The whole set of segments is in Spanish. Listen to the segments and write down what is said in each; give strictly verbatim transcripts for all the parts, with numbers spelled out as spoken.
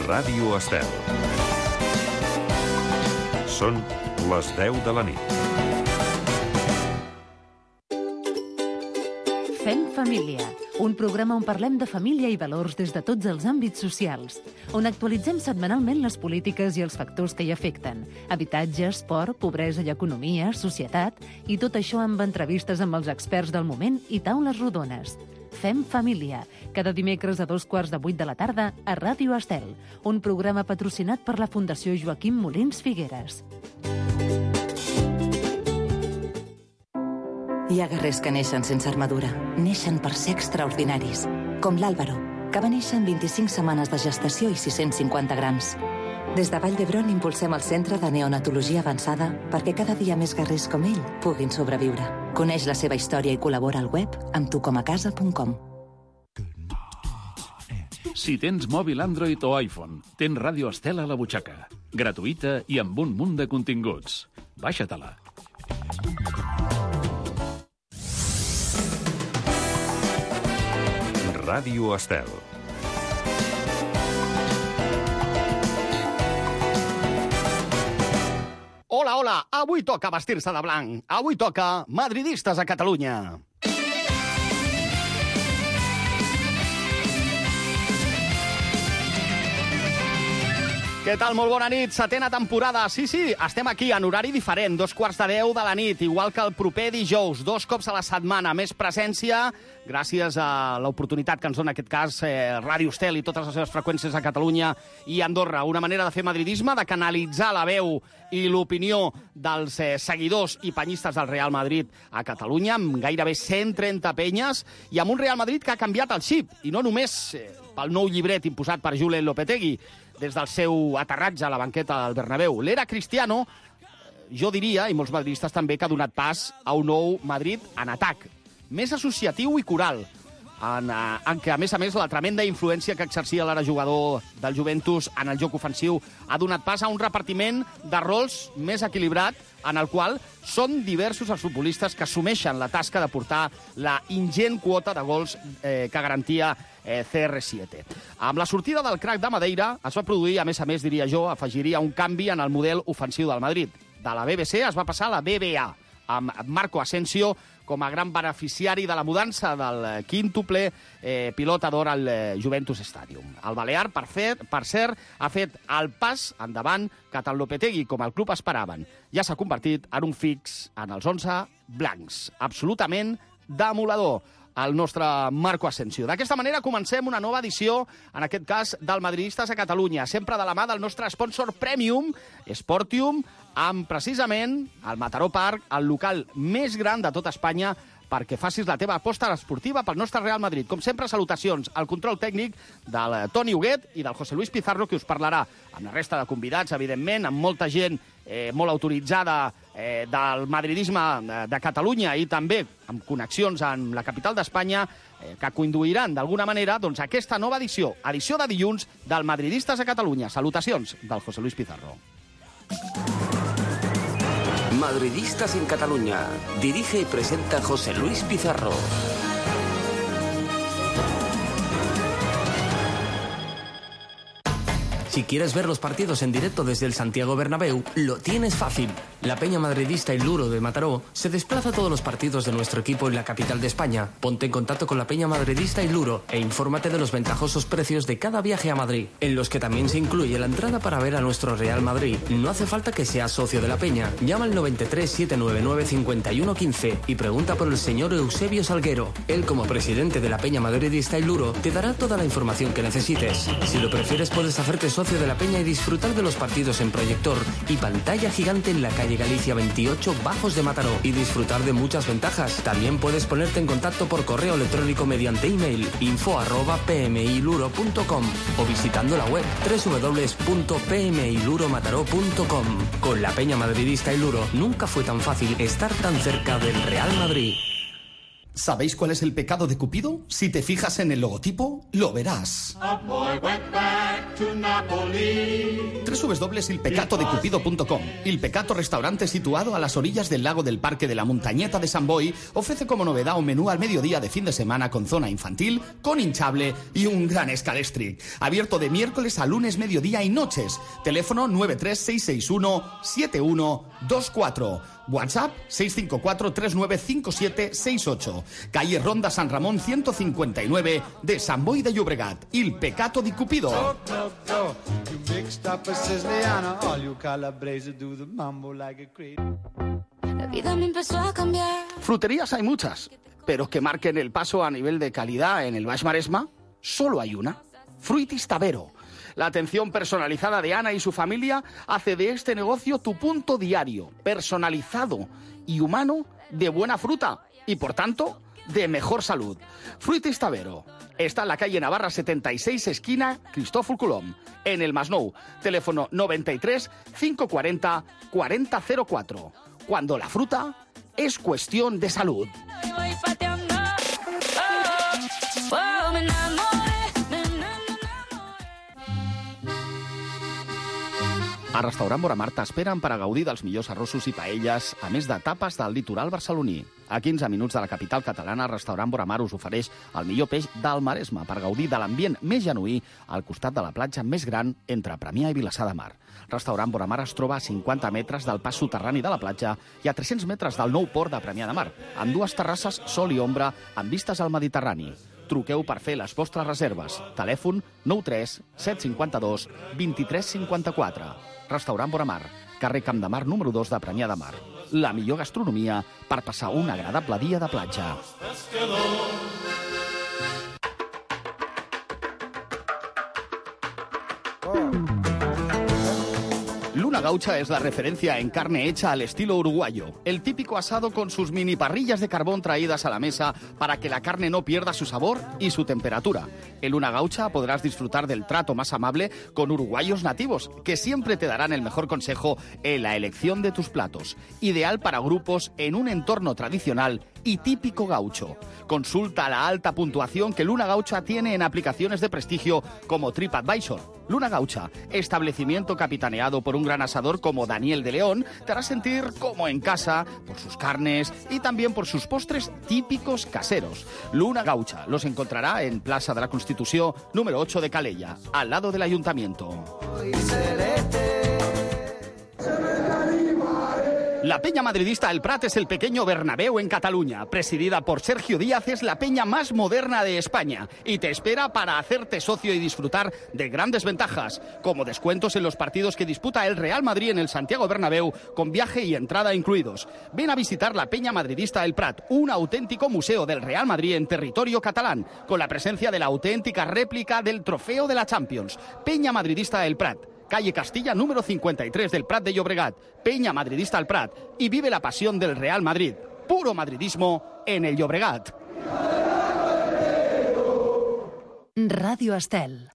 Ràdio Estel. Són les deu de la nit. Fem família, un programa on parlem de família i valors des de tots els àmbits socials, on actualitzem setmanalment les polítiques i els factors que hi afecten, habitatge, esport, pobresa i economia, societat, i tot això amb entrevistes amb els experts del moment i taules rodones. Fem família, cada dimecres a dos quarts de vuit de la tarda a Ràdio Estel, un programa patrocinat per la Fundació Joaquim Molins Figueres. Hi ha guerrers que neixen sense armadura, neixen per ser extraordinaris, com l'Àlvaro, que va néixer amb vint-i-cinc setmanes de gestació i sis-cents cinquanta grams. Des de Vall d'Hebron impulsem el Centre de Neonatologia Avançada perquè cada dia més guerrers com ell puguin sobreviure. Coneix la seva història i col·labora al web amb tu com a casa punt com. Si tens mòbil Android o iPhone, tens Ràdio Estel a la butxaca. Gratuïta i amb un munt de continguts. Baixa-te-la. Ràdio Estel. Hola, hola! Avui toca vestir-se de blanc. Avui toca Madridistes a Catalunya. Què tal? Molt bona nit. Setena temporada. Sí, sí, estem aquí en horari diferent, dos quarts de deu de la nit, igual que el proper dijous, dos cops a la setmana, més presència, gràcies a l'oportunitat que ens dona, en aquest cas, eh, Ràdio Estel i totes les seves freqüències a Catalunya i Andorra. Una manera de fer madridisme, de canalitzar la veu i l'opinió dels eh, seguidors i penyistes del Real Madrid a Catalunya, amb gairebé cent trenta penyes, i amb un Real Madrid que ha canviat el xip, i no només eh, pel nou llibret imposat per Julen Lopetegui, des del seu aterratge a la banqueta del Bernabéu. L'era Cristiano, jo diria, i molts madridistes també, que ha donat pas a un nou Madrid en atac, més associatiu i coral, en, en què, a més a més, la tremenda influència que exercia l'ara jugador del Juventus en el joc ofensiu ha donat pas a un repartiment de rols més equilibrat, en el qual són diversos els futbolistes que assumeixen la tasca de portar la ingent quota de gols eh, que garantia eh, C R siete. Amb la sortida del crack de Madeira es va produir, a més a més, diria jo, afegiria un canvi en el model ofensiu del Madrid. De la B B C es va passar a la B B A, amb Marco Asensio com a gran beneficiari de la mudança del quíntuple eh, pilota d'or al eh, Juventus Stadium. El Balear, per, fer, per cert, ha fet el pas endavant que tant Lopetegui com el club esperaven. Ja s'ha convertit en un fix en els onze blancs. Absolutament demoledor el nostre Marco Asensio. D'aquesta manera comencem una nova edició, en aquest cas, del Madridistes a Catalunya, sempre de la mà del nostre sponsor premium, Sportium, amb precisament el Mataró Park, el local més gran de tot Espanya, perquè facis la teva aposta esportiva pel nostre Real Madrid. Com sempre, salutacions al control tècnic del Toni Huguet i del José Luis Pizarro, que us parlarà amb la resta de convidats, evidentment, amb molta gent eh, molt autoritzada eh, del madridisme de, de Catalunya i també amb connexions amb la capital d'Espanya, eh, que conduiran d'alguna manera doncs, aquesta nova edició, edició de dilluns del Madridistes a Catalunya. Salutacions del José Luis Pizarro. Madridistas en Cataluña. Dirige y presenta José Luis Pizarro. Si quieres ver los partidos en directo desde el Santiago Bernabéu, lo tienes fácil. La Peña Madridista y Luro de Mataró se desplaza a todos los partidos de nuestro equipo en la capital de España. Ponte en contacto con la Peña Madridista y Luro e infórmate de los ventajosos precios de cada viaje a Madrid, en los que también se incluye la entrada para ver a nuestro Real Madrid. No hace falta que seas socio de la Peña. Llama al noventa y tres, setecientos noventa y nueve, cincuenta y uno quince y pregunta por el señor Eusebio Salguero. Él, como presidente de la Peña Madridista y Luro, te dará toda la información que necesites. Si lo prefieres, puedes hacerte socio de la Peña y disfrutar de los partidos en proyector y pantalla gigante en la calle Galicia veintiocho, Bajos de Mataró, y disfrutar de muchas ventajas. También puedes ponerte en contacto por correo electrónico mediante email info arroba pmiluro punto com o visitando la web doble u doble u doble u punto p m i luro mataró punto com. Con la Peña Madridista y Luro nunca fue tan fácil estar tan cerca del Real Madrid. ¿Sabéis cuál es el pecado de Cupido? Si te fijas en el logotipo, lo verás. doble u doble u doble u punto il peccato de cupido punto com. Il Peccato, restaurante situado a las orillas del lago del Parque de la Montañeta de San Boi, ofrece como novedad un menú al mediodía de fin de semana con zona infantil, con hinchable y un gran escalestric. Abierto de miércoles a lunes, mediodía y noches. Teléfono nueve tres seis seis uno siete uno dos cuatro. WhatsApp seis cinco cuatro tres nueve cinco siete seis ocho. Calle Ronda San Ramón ciento cincuenta y nueve de San Boi de Llobregat. Il Peccato di Cupido. La vida me empezó a cambiar. Fruterías hay muchas, pero que marquen el paso a nivel de calidad en el Baix Maresma, solo hay una. Fruitis Tavero. La atención personalizada de Ana y su familia hace de este negocio tu punto diario, personalizado y humano de buena fruta y, por tanto, de mejor salud. Fruitis Tavero. Está en la calle Navarra setenta y seis, esquina Cristófol Colom, en el Masnou. Teléfono noventa y tres, cinco cuarenta, cuarenta cero cuatro. Cuando la fruta es cuestión de salud. A Restaurant Boramar t'esperen per a gaudir dels millors arrossos i paelles, a més de tapes del litoral barceloní. A quinze minuts de la capital catalana, Restaurant Boramar us ofereix el millor peix del Maresme per gaudir de l'ambient més genuí al costat de la platja més gran entre Premià i Vilassar de Mar. Restaurant Boramar es troba a cinquanta metres del pas soterrani de la platja i a tres-cents metres del nou port de Premià de Mar, amb dues terrasses, sol i ombra, amb vistes al Mediterrani. Truqueu per fer les vostres reserves. Telèfon nou tres set cinc dos dos tres cinc quatre. Restaurant Boramar, carrer Camp de Mar número dos de Premià de Mar. La millor gastronomia per passar un agradable dia de platja. Luna Gaucha es la referencia en carne hecha al estilo uruguayo. El típico asado con sus mini parrillas de carbón traídas a la mesa para que la carne no pierda su sabor y su temperatura. En Luna Gaucha podrás disfrutar del trato más amable con uruguayos nativos, que siempre te darán el mejor consejo en la elección de tus platos. Ideal para grupos en un entorno tradicional y típico gaucho. Consulta la alta puntuación que Luna Gaucha tiene en aplicaciones de prestigio como TripAdvisor. Luna Gaucha, establecimiento capitaneado por un gran asador como Daniel de León, te hará sentir como en casa por sus carnes y también por sus postres típicos caseros. Luna Gaucha los encontrará en Plaza de la Constitución número ocho de Calella, al lado del Ayuntamiento. La peña madridista El Prat es el pequeño Bernabéu en Cataluña. Presidida por Sergio Díaz, es la peña más moderna de España y te espera para hacerte socio y disfrutar de grandes ventajas, como descuentos en los partidos que disputa el Real Madrid en el Santiago Bernabéu, con viaje y entrada incluidos. Ven a visitar la peña madridista El Prat, un auténtico museo del Real Madrid en territorio catalán, con la presencia de la auténtica réplica del trofeo de la Champions. Peña madridista El Prat, calle Castilla número cincuenta y tres del Prat de Llobregat. Peña madridista El Prat, y vive la pasión del Real Madrid. Puro madridismo en el Llobregat. Radio Estel.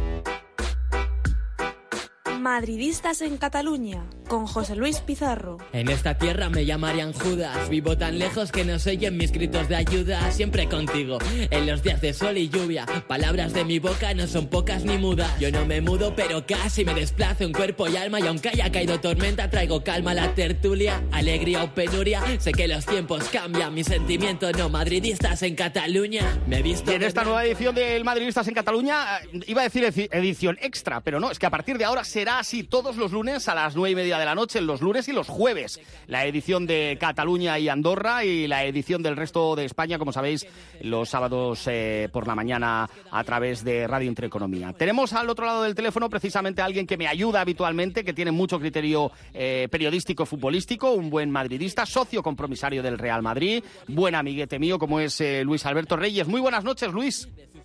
Madridistas en Cataluña, con José Luis Pizarro. En esta tierra me llamarían Judas. Vivo tan lejos que no se oyen mis gritos de ayuda. Siempre contigo, en los días de sol y lluvia. Palabras de mi boca no son pocas ni mudas. Yo no me mudo, pero casi me desplazo en cuerpo y alma. Y aunque haya caído tormenta, traigo calma a la tertulia. Alegría o penuria, sé que los tiempos cambian. Mi sentimiento no, madridistas en Cataluña. Me he visto... Y en esta nueva edición del Madridistas en Cataluña, iba a decir edición extra, pero no, es que a partir de ahora será así todos los lunes a las nueve y media de la noche, los lunes y los jueves. La edición de Cataluña y Andorra y la edición del resto de España, como sabéis, los sábados eh, por la mañana a través de Radio Intereconomía. Tenemos al otro lado del teléfono precisamente a alguien que me ayuda habitualmente, que tiene mucho criterio eh, periodístico, futbolístico, un buen madridista, socio compromisario del Real Madrid, buen amiguete mío como es eh, Luis Alberto Reyes. Muy buenas noches, Luis.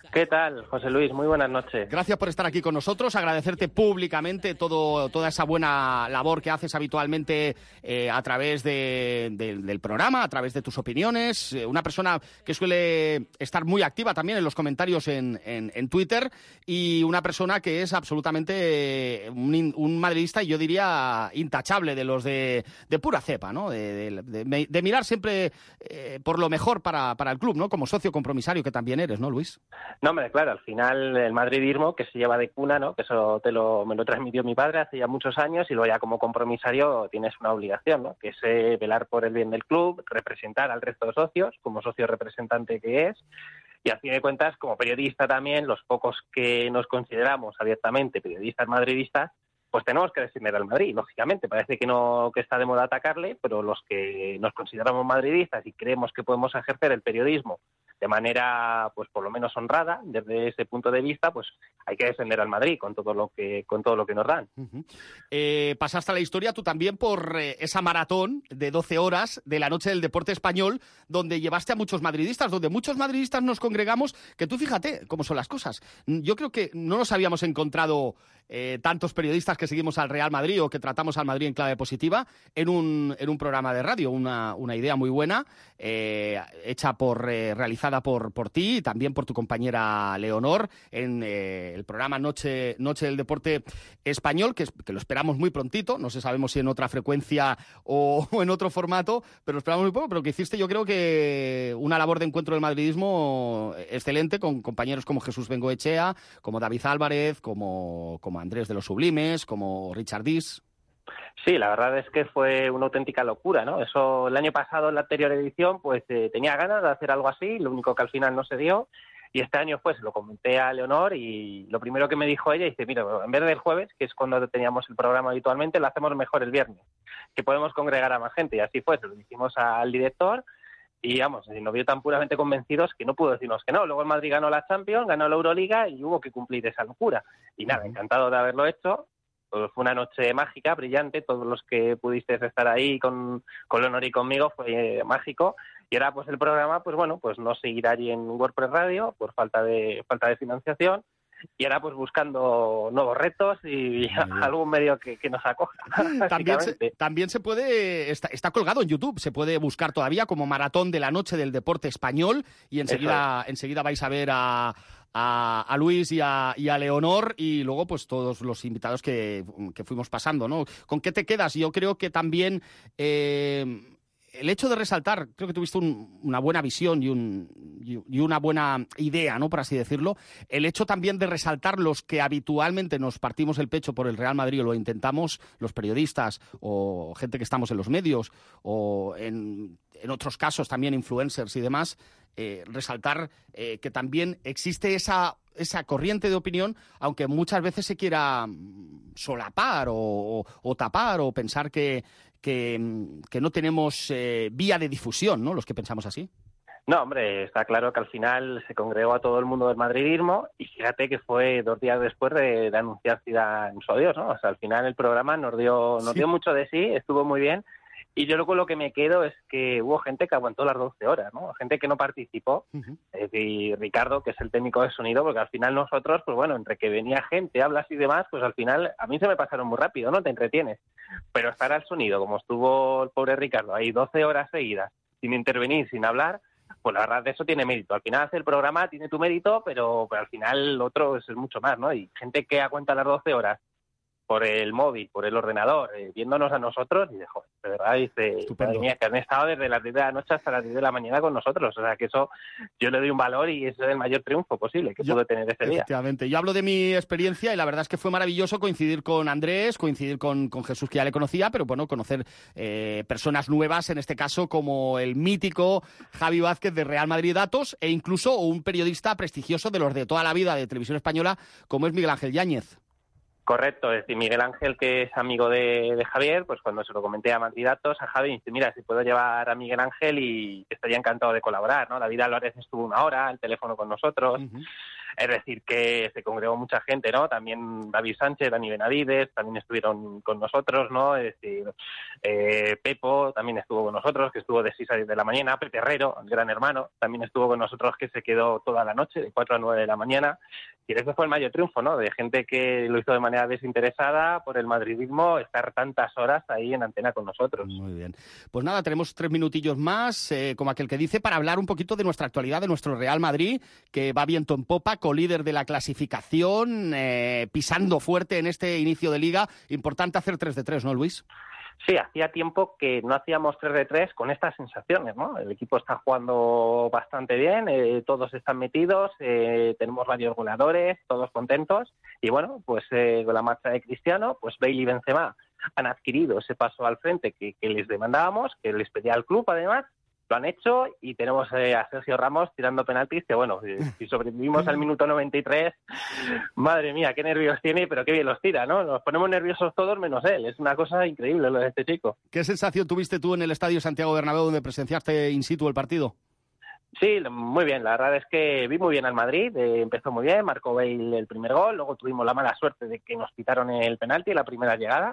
¿Qué tal, José Luis? Muy buenas noches. Gracias por estar aquí con nosotros, agradecerte públicamente todo, toda esa buena labor que haces habitualmente eh, a través de, de, del programa, a través de tus opiniones. Eh, una persona que suele estar muy activa también en los comentarios en, en, en Twitter y una persona que es absolutamente eh, un, un madridista, y yo diría intachable, de los de, de pura cepa, ¿no? De, de, de, de mirar siempre eh, por lo mejor para, para el club, ¿no? Como socio compromisario que también eres, ¿no, Luis? No, hombre, claro, al final el madridismo que se lleva de cuna, ¿no? Que eso te lo, me lo transmitió mi padre hace ya muchos años, y luego ya como compromisario tienes una obligación, ¿no? Que es eh, velar por el bien del club, representar al resto de socios, como socio representante que es, y al fin de cuentas, como periodista también, los pocos que nos consideramos abiertamente periodistas madridistas, pues tenemos que defender al Madrid, lógicamente. Parece que no que está de moda atacarle, pero los que nos consideramos madridistas y creemos que podemos ejercer el periodismo de manera, pues por lo menos honrada, desde ese punto de vista, pues hay que defender al Madrid con todo lo que con todo lo que nos dan. Uh-huh. Eh, pasaste a la historia tú también por eh, esa maratón de doce horas de la Noche del Deporte Español, donde llevaste a muchos madridistas, donde muchos madridistas nos congregamos, que tú fíjate cómo son las cosas. Yo creo que no nos habíamos encontrado eh, tantos periodistas que seguimos al Real Madrid o que tratamos al Madrid en clave positiva en un, en un programa de radio. Una, una idea muy buena, eh, hecha por, eh, realizada por, por ti y también por tu compañera Leonor en eh, el programa Noche, Noche del Deporte Español, que, es, que lo esperamos muy prontito. No sé, sabemos si en otra frecuencia o, o en otro formato, pero lo esperamos muy poco. Pero que hiciste, yo creo que una labor de encuentro del madridismo excelente, con compañeros como Jesús Bengoechea, como David Álvarez, como, como Andrés de los Sublimes, como Richard Dis. Sí, la verdad es que fue una auténtica locura, ¿no? Eso, el año pasado, en la anterior edición, pues eh, tenía ganas de hacer algo así, lo único que al final no se dio, y este año pues lo comenté a Leonor, y lo primero que me dijo ella, dice, mira, en vez del jueves, que es cuando teníamos el programa habitualmente, lo hacemos mejor el viernes, que podemos congregar a más gente, y así fue, se lo dijimos al director, y vamos, nos vio tan puramente convencidos que no pudo decirnos que no. Luego el Madrid ganó la Champions, ganó la Euroliga, y hubo que cumplir esa locura, y nada, encantado de haberlo hecho. Pues fue una noche mágica, brillante, todos los que pudisteis estar ahí con, con Leonor y conmigo fue eh, mágico, y ahora pues el programa, pues bueno, pues no seguirá allí en WordPress Radio por falta de falta de financiación, y ahora pues buscando nuevos retos y algún medio que, que nos acoja. También se, también se puede, está, está colgado en YouTube, se puede buscar todavía como Maratón de la Noche del Deporte Español, y enseguida, enseguida vais a ver a... A, a Luis y a, y a Leonor, y luego pues todos los invitados que, que fuimos pasando, ¿no? ¿Con qué te quedas? Yo creo que también eh, el hecho de resaltar, creo que tuviste un, una buena visión y, un, y una buena idea, ¿no? Por así decirlo. El hecho también de resaltar los que habitualmente nos partimos el pecho por el Real Madrid, o lo intentamos, los periodistas o gente que estamos en los medios, o en, en otros casos también influencers y demás. Eh, resaltar eh, que también existe esa, esa corriente de opinión, aunque muchas veces se quiera solapar o, o, o tapar o pensar que, que, que no tenemos eh, vía de difusión, ¿no? Los que pensamos así. No, hombre, está claro que al final se congregó a todo el mundo del madridismo, y fíjate que fue dos días después de, de anunciar Zidane su adiós, ¿no? O sea, al final el programa nos dio, nos Sí. dio mucho de sí, estuvo muy bien. Y yo luego lo que me quedo es que hubo gente que aguantó las doce horas, ¿no? Gente que no participó. Uh-huh. Es decir, Ricardo, que es el técnico de sonido, porque al final nosotros, pues bueno, entre que venía gente, hablas y demás, pues al final a mí se me pasaron muy rápido, ¿no? Te entretienes. Pero estar al sonido, como estuvo el pobre Ricardo, ahí doce horas seguidas, sin intervenir, sin hablar, pues la verdad eso tiene mérito. Al final hacer el programa tiene tu mérito, pero, pero al final lo otro es mucho más, ¿no? Y gente que aguanta las doce horas por el móvil, por el ordenador, eh, viéndonos a nosotros, y de joder, de verdad, dice, madre mía, que han estado desde las diez de la noche hasta las diez de la mañana con nosotros. O sea, que eso yo le doy un valor, y eso es el mayor triunfo posible que Yo, pude tener ese día. Efectivamente. Yo hablo de mi experiencia, y la verdad es que fue maravilloso coincidir con Andrés, coincidir con, con Jesús, que ya le conocía, pero bueno, conocer eh, personas nuevas, en este caso como el mítico Javi Vázquez de Real Madrid Datos, e incluso un periodista prestigioso de los de toda la vida de Televisión Española, como es Miguel Ángel Yáñez. Correcto, es decir, Miguel Ángel, que es amigo de, de Javier, pues cuando se lo comenté a Madrid Datos, a Javi, dice, mira, si puedo llevar a Miguel Ángel, y estaría encantado de colaborar, ¿no? David Álvarez estuvo una hora al teléfono con nosotros. Uh-huh. Es decir, que se congregó mucha gente, ¿no? También David Sánchez, Dani Benavides, también estuvieron con nosotros, ¿no? Es decir, eh, Pepo también estuvo con nosotros, que estuvo de seis a diez de la mañana. Pepe Herrero, el gran hermano, también estuvo con nosotros, que se quedó toda la noche, de cuatro a nueve de la mañana. Y ese fue el mayor triunfo, ¿no? De gente que lo hizo de manera desinteresada por el madridismo, estar tantas horas ahí en antena con nosotros. Muy bien. Pues nada, tenemos tres minutillos más, eh, como aquel que dice, para hablar un poquito de nuestra actualidad, de nuestro Real Madrid, que va viento en popa, colíder de la clasificación, eh, pisando fuerte en este inicio de liga. Importante hacer tres de tres, ¿no, Luis? Sí, hacía tiempo que no hacíamos tres de tres con estas sensaciones, ¿no? El equipo está jugando bastante bien, eh, todos están metidos, eh, tenemos varios goleadores, todos contentos, y bueno, pues eh, con la marcha de Cristiano, pues Bale y Benzema han adquirido ese paso al frente que, que les demandábamos, que les pedía el club además. Lo han hecho y tenemos eh, a Sergio Ramos tirando penaltis, que bueno, si sobrevivimos al minuto noventa y tres, madre mía, qué nervios tiene, pero qué bien los tira, ¿no? Nos ponemos nerviosos todos menos él, es una cosa increíble lo de este chico. ¿Qué sensación tuviste tú en el Estadio Santiago Bernabéu donde presenciaste in situ el partido? Sí, muy bien, la verdad es que vi muy bien al Madrid, eh, empezó muy bien, marcó Bale el primer gol, luego tuvimos la mala suerte de que nos quitaron el penalti en la primera llegada.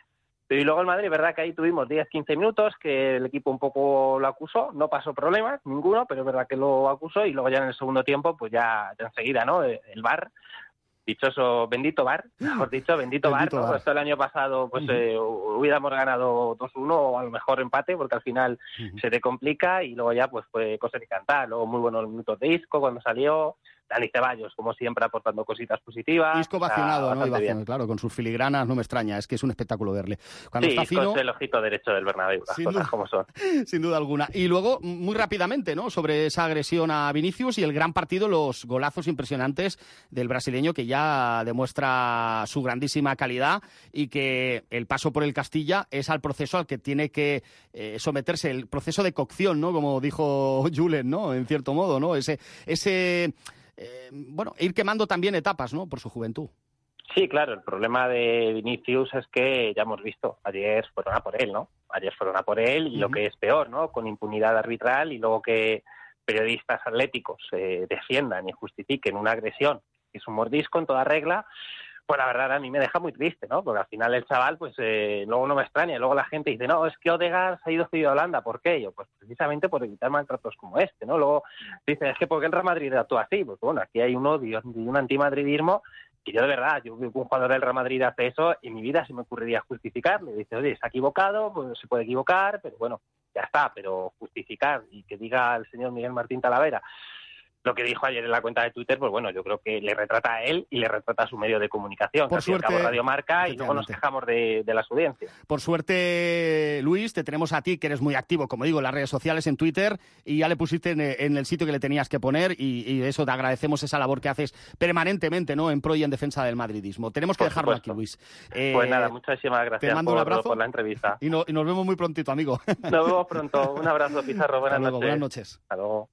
Y luego el Madrid, verdad que ahí tuvimos diez a quince minutos que el equipo un poco lo acusó, no pasó problemas, ninguno, pero es verdad que lo acusó, y luego ya en el segundo tiempo, pues ya, ya enseguida, ¿no? El V A R, dichoso, bendito V A R, mejor dicho, bendito, bendito V A R, ¿no? V A R. Esto el año pasado, pues uh-huh. eh, hubiéramos ganado dos uno o a lo mejor empate, porque al final uh-huh. se te complica, y luego ya pues fue cosa de cantar, luego muy buenos minutos de Isco cuando salió. Dani Ceballos, como siempre, aportando cositas positivas. Isco vacionado, ¿no? Vacionado, claro, con sus filigranas, no me extraña, es que es un espectáculo verle. Cuando sí, está fino, Isco es el ojito derecho del Bernabéu, las cosas duda, como son. Sin duda alguna. Y luego, muy rápidamente, ¿no? Sobre esa agresión a Vinicius y el gran partido, los golazos impresionantes del brasileño, que ya demuestra su grandísima calidad, y que el paso por el Castilla es al proceso al que tiene que eh, someterse, el proceso de cocción, ¿no? Como dijo Julen, ¿no? En cierto modo, ¿no? Ese... ese Eh, bueno, ir quemando también etapas, ¿no? Por su juventud. Sí, claro, el problema de Vinicius es que ya hemos visto, ayer fueron a por él, ¿no? Ayer fueron a por él y uh-huh. lo que es peor, ¿no? Con impunidad arbitral, y luego que periodistas atléticos eh, defiendan y justifiquen una agresión, que es un mordisco en toda regla. Pues la verdad a mí me deja muy triste, ¿no? Porque al final el chaval, pues eh, luego no me extraña. Luego la gente dice, no, es que Odegaard se ha ido cedido a Holanda. ¿Por qué? Yo, pues precisamente por evitar maltratos como este, ¿no? Luego dicen, es que ¿por qué el Real Madrid actúa así? Pues bueno, aquí hay un odio y un antimadridismo que yo de verdad, yo veo que un jugador del Real Madrid hace eso, en mi vida se me ocurriría justificarle. Dice, oye, se ha equivocado, pues se puede equivocar, pero bueno, ya está. Pero justificar y que diga el señor Miguel Martín Talavera lo que dijo ayer en la cuenta de Twitter, pues bueno, yo creo que le retrata a él y le retrata a su medio de comunicación. Por suerte, Radio Marca, y luego nos quejamos de, de las audiencias. Por suerte, Luis, te tenemos a ti, que eres muy activo, como digo, en las redes sociales, en Twitter, y ya le pusiste en, en el sitio que le tenías que poner, y, y eso te agradecemos, esa labor que haces permanentemente, ¿no? En pro y en defensa del madridismo. Tenemos que por dejarlo supuesto. Aquí, Luis. Eh, pues nada, muchísimas gracias te mando por, un abrazo, por la entrevista. Y, no, y nos vemos muy prontito, amigo. Nos vemos pronto. Un abrazo, Pizarro. Buenas Hasta luego, noches. Buenas noches. Hasta luego.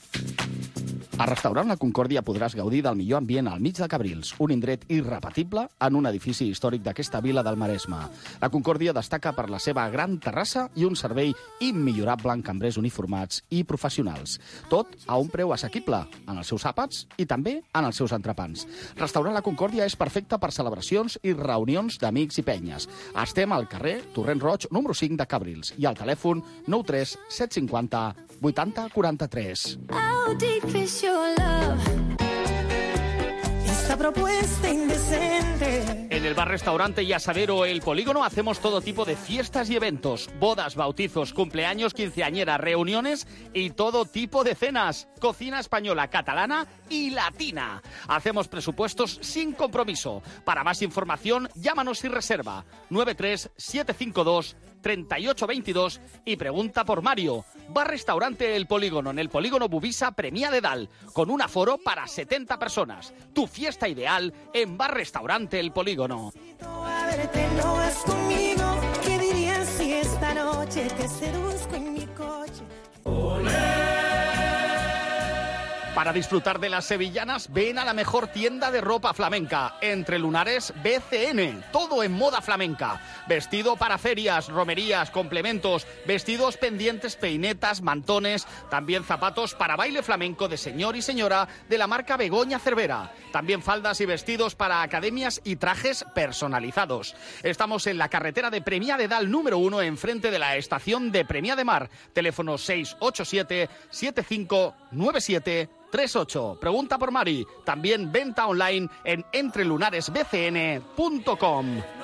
A Restaurant La Concòrdia podràs gaudir del millor ambient al mig de Cabrils, un indret irrepetible en un edifici històric d'aquesta vila del Maresme. La Concòrdia destaca per la seva gran terrassa i un servei immillorable en cambrers uniformats i professionals. Tot a un preu assequible, en els seus àpats i també en els seus entrepans. Restaurant La Concòrdia és perfecte per celebracions i reunions d'amics i penyes. Estem al carrer Torrent Roig, número cinc de Cabrils, i al telèfon nou tres set cinc zero vuitanta quaranta-tres. How deep is your love? Esta propuesta indecente. En el bar-restaurante y asadero El Polígono hacemos todo tipo de fiestas y eventos, bodas, bautizos, cumpleaños, quinceañeras, reuniones y todo tipo de cenas. Cocina española, catalana y latina. Hacemos presupuestos sin compromiso. Para más información, llámanos y reserva nueve tres siete cinco dos treinta y ocho veintidós y pregunta por Mario. Bar-restaurante El Polígono, en el Polígono Buvisa Premià de Dalt, con un aforo para setenta personas. Tu fiesta ideal en Bar-restaurante El Polígono. A verte no vas conmigo. ¿Qué dirías si esta noche te seduzco en mi coche? Para disfrutar de las sevillanas, ven a la mejor tienda de ropa flamenca, Entre Lunares B C N. Todo en moda flamenca. Vestido para ferias, romerías, complementos, vestidos, pendientes, peinetas, mantones, también zapatos para baile flamenco de señor y señora de la marca Begoña Cervera. También faldas y vestidos para academias y trajes personalizados. Estamos en la carretera de Premià de Dalt número uno, enfrente de la estación de Premià de Mar. Teléfono seis ocho siete, siete cinco nueve siete tres ocho. Pregunta por Mari. También venta online en entre lunares b c n punto com.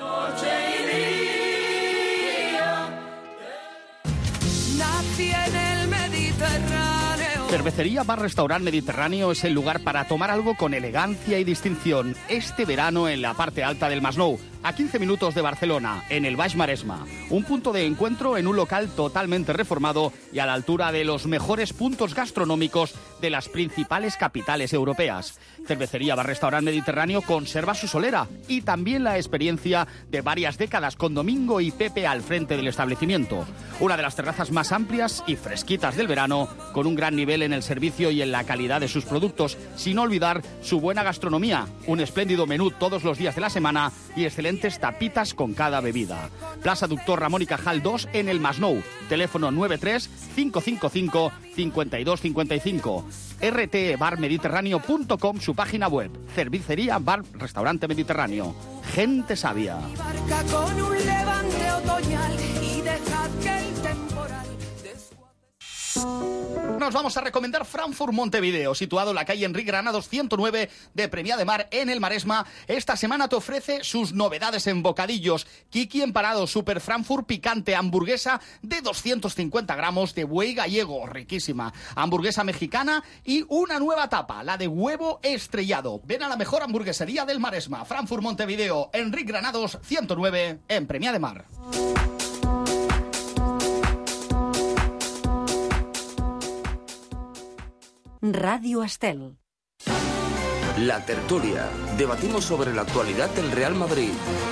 Nací en el Mediterráneo. Cervecería Bar Restaurant Mediterráneo es el lugar para tomar algo con elegancia y distinción este verano en la parte alta del Masnou, a quince minutos de Barcelona, en el Baix Maresma. Un punto de encuentro en un local totalmente reformado y a la altura de los mejores puntos gastronómicos de las principales capitales europeas. Cervecería Bar Restaurant Mediterráneo conserva su solera y también la experiencia de varias décadas con Domingo y Pepe al frente del establecimiento. Una de las terrazas más amplias y fresquitas del verano, con un gran nivel en el servicio y en la calidad de sus productos, sin olvidar su buena gastronomía, un espléndido menú todos los días de la semana y excelentes tapitas con cada bebida. Plaza Doctor Ramón y Cajal dos en el Masnou. Teléfono nueve tres cinco cinco cinco cinco dos cinco cinco. r t e bar mediterráneo punto com, su página web. Cervecería Bar Restaurante Mediterráneo. Gente sabia. Barca con un levante otoñal y dejad que el temporal. Nos vamos a recomendar Frankfurt Montevideo, situado en la calle Enric Granados ciento nueve de Premià de Mar en el Maresma. Esta semana te ofrece sus novedades en bocadillos. Kiki empanado, Super Frankfurt picante, hamburguesa de doscientos cincuenta gramos de buey gallego, riquísima, hamburguesa mexicana y una nueva tapa, la de huevo estrellado. Ven a la mejor hamburguesería del Maresma, Frankfurt Montevideo, Enric Granados ciento nueve en Premià de Mar. Radio Estel. La tertulia. Debatimos sobre la actualidad del Real Madrid.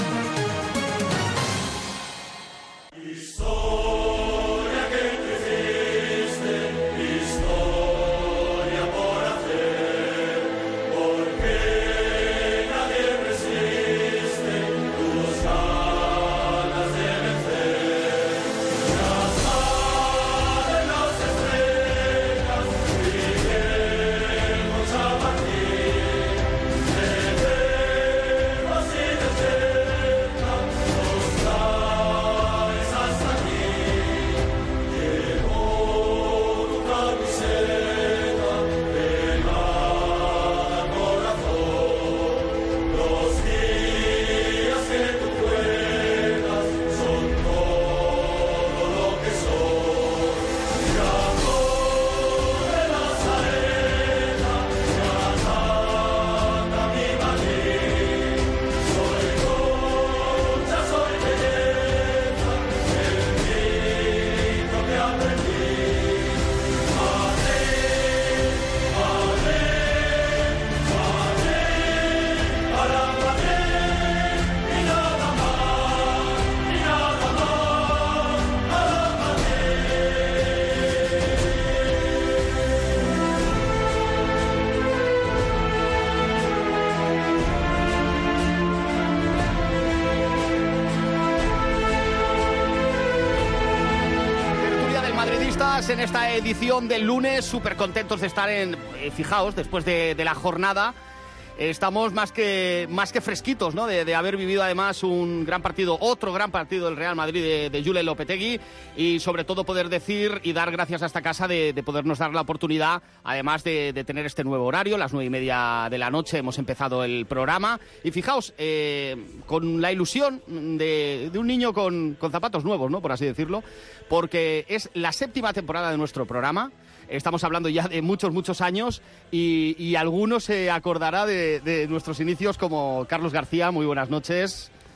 En esta edición del lunes, súper contentos de estar en... Eh, fijaos, después de, de la jornada, eh, estamos más que, más que fresquitos, ¿no? De, de haber vivido además un gran partido, otro gran partido del Real Madrid de, de Julen Lopetegui, y sobre todo poder decir y dar gracias a esta casa de, de podernos dar la oportunidad, además de, de tener este nuevo horario. Las nueve y media de la noche hemos empezado el programa y fijaos, eh, con la ilusión de, de un niño con, con zapatos nuevos, ¿no? Por así decirlo, porque es la séptima temporada de nuestro programa. Estamos hablando ya de muchos, muchos años y, y algunos se acordará de, de nuestros inicios, como Carlos García. Muy buenas noches.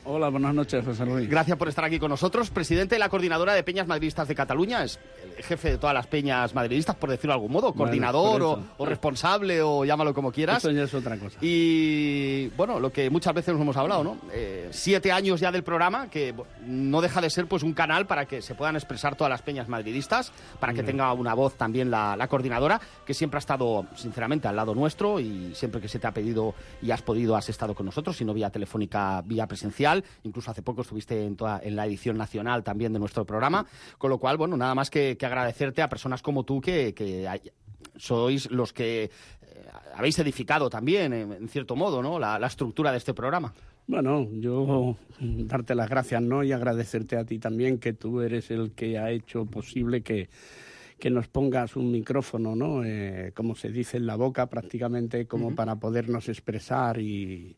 Hola, buenas noches, José Luis. Gracias por estar aquí con nosotros. Presidente de la Coordinadora de Peñas Madridistas de Cataluña, es el jefe de todas las peñas madridistas, por decirlo de algún modo, bueno, coordinador o, o responsable o llámalo como quieras. Eso ya es otra cosa. Y bueno, lo que muchas veces nos hemos hablado, ¿no? Eh, siete años ya del programa, que no deja de ser pues un canal para que se puedan expresar todas las peñas madridistas, para que tenga una voz también la, la coordinadora, que siempre ha estado, sinceramente, al lado nuestro y siempre que se te ha pedido y has podido, has estado con nosotros, si no vía telefónica, vía presencial. Incluso hace poco estuviste en, toda, en la edición nacional también de nuestro programa, con lo cual, bueno, nada más que, que agradecerte a personas como tú que, que hay, sois los que eh, habéis edificado también, en, en cierto modo, ¿no? La, la estructura de este programa. Bueno, yo darte las gracias, ¿no? Y agradecerte a ti también, que tú eres el que ha hecho posible que que nos pongas un micrófono, ¿no? Eh, como se dice, en la boca prácticamente, como uh-huh. para podernos expresar y...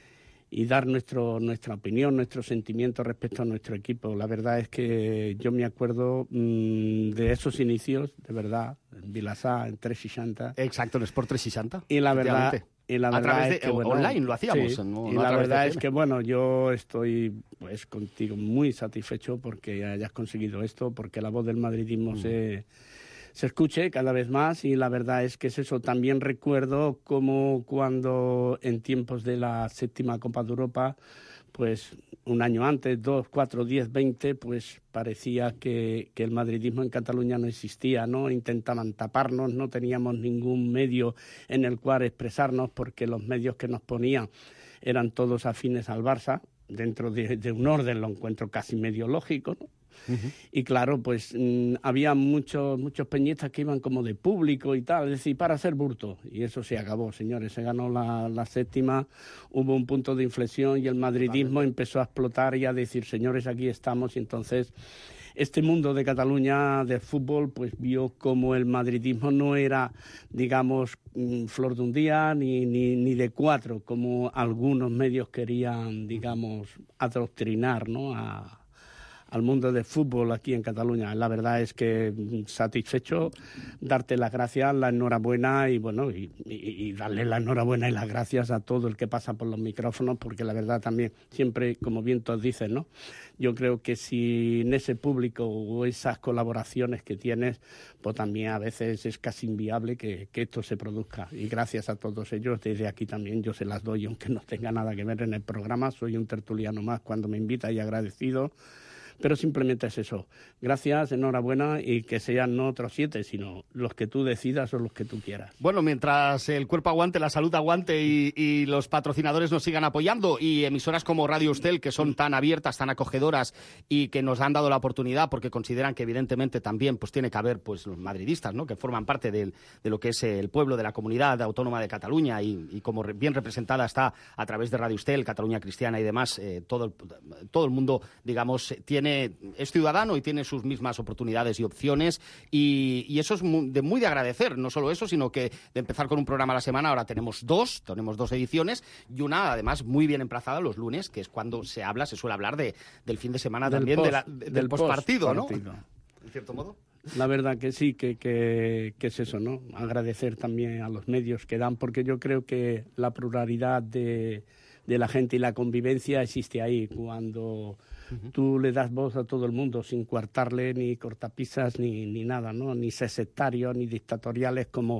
y dar nuestro, nuestra opinión, nuestro sentimiento respecto a nuestro equipo. La verdad es que yo me acuerdo mmm, de esos inicios, de verdad, en Vilassar, en trescientos sesenta. Exacto, en Sport trescientos sesenta. Y la verdad, y la a verdad través de es que, bueno, online lo hacíamos. Sí, no, y no la verdad de es que, bueno, yo estoy pues contigo muy satisfecho porque hayas conseguido esto, porque la voz del madridismo mm. se... se escuche cada vez más, y la verdad es que es eso. También recuerdo como cuando en tiempos de la séptima Copa de Europa, pues un año antes, dos, cuatro, diez, veinte, pues parecía que, que el madridismo en Cataluña no existía, ¿no? Intentaban taparnos, no teníamos ningún medio en el cual expresarnos porque los medios que nos ponían eran todos afines al Barça, dentro de, de un orden, lo encuentro casi medio lógico, ¿no? Uh-huh. Y claro, pues mmm, había muchos muchos peñistas que iban como de público y tal, es decir, para hacer burto. Y eso se acabó, señores. Se ganó la, la séptima, hubo un punto de inflexión y el madridismo vale. empezó a explotar y a decir, señores, aquí estamos. Y entonces este mundo de Cataluña, de fútbol, pues vio como el madridismo no era, digamos, flor de un día ni, ni, ni de cuatro, como algunos medios querían, digamos, adoctrinar, ¿no?, a al mundo del fútbol aquí en Cataluña. La verdad es que satisfecho, darte las gracias, la enhorabuena y bueno, y, y, y darle la enhorabuena y las gracias a todo el que pasa por los micrófonos, porque la verdad también siempre, como bien todos dicen, ¿no? Yo creo que sin ese público o esas colaboraciones que tienes, pues también a veces es casi inviable que, que esto se produzca. Y gracias a todos ellos, desde aquí también yo se las doy, aunque no tenga nada que ver en el programa. Soy un tertuliano más cuando me invita y agradecido. Pero simplemente es eso. Gracias, enhorabuena, y que sean no otros siete, sino los que tú decidas o los que tú quieras. Bueno, mientras el cuerpo aguante, la salud aguante y, y los patrocinadores nos sigan apoyando, y emisoras como Radio Estel, que son tan abiertas, tan acogedoras y que nos han dado la oportunidad porque consideran que evidentemente también pues tiene que haber pues los madridistas, ¿no?, que forman parte de, de lo que es el pueblo, de la comunidad autónoma de Cataluña, y, y como bien representada está a través de Radio Estel, Cataluña Cristiana y demás, eh, todo, el, todo el mundo, digamos, tiene es ciudadano y tiene sus mismas oportunidades y opciones, y, y eso es muy de, muy de agradecer. No solo eso, sino que de empezar con un programa a la semana, ahora tenemos dos, tenemos dos ediciones, y una además muy bien emplazada los lunes, que es cuando se habla, se suele hablar de, del fin de semana del también, post, de la, de, del, del postpartido, ¿no? En cierto modo. La verdad que sí, que, que, que es eso, ¿no? Agradecer también a los medios que dan, porque yo creo que la pluralidad de, de la gente y la convivencia existe ahí cuando uh-huh. tú le das voz a todo el mundo sin coartarle ni cortapisas ni, ni nada, ¿no? Ni ser sectarios ni dictatoriales como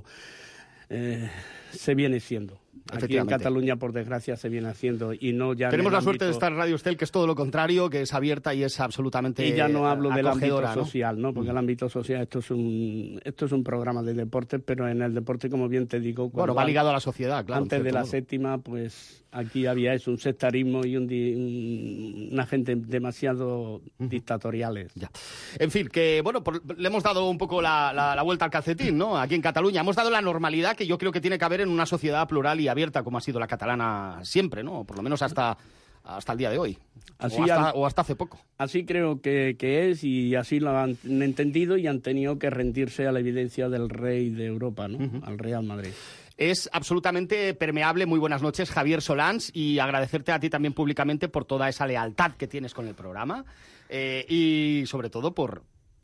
eh, se viene siendo. Aquí en Cataluña, por desgracia, se viene haciendo, y no ya. Tenemos la ámbito... suerte de estar en Radio Estel, que es todo lo contrario, que es abierta y es absolutamente Y ya no hablo del ámbito ¿no? social, ¿no? Porque mm. el ámbito social, esto es un esto es un programa de deporte, pero en el deporte, como bien te digo, bueno, va ligado a la sociedad, claro. Antes de la modo. séptima, pues aquí había eso, un sectarismo y un, un, una gente demasiado mm. dictatoriales. Ya. En fin, que bueno, por, le hemos dado un poco la, la, la vuelta al calcetín, ¿no? Aquí en Cataluña hemos dado la normalidad que yo creo que tiene que haber en una sociedad plural y abierta como ha sido la catalana siempre, ¿no? Por lo menos hasta, hasta el día de hoy. Así o, hasta, han, o hasta hace poco. Así creo que, que es, y así lo han entendido y han tenido que rendirse a la evidencia del rey de Europa, ¿no? Uh-huh. Al Real Madrid. Es absolutamente permeable. Muy buenas noches, Javier Solans, y agradecerte a ti también públicamente por toda esa lealtad que tienes con el programa, eh, y sobre todo por... por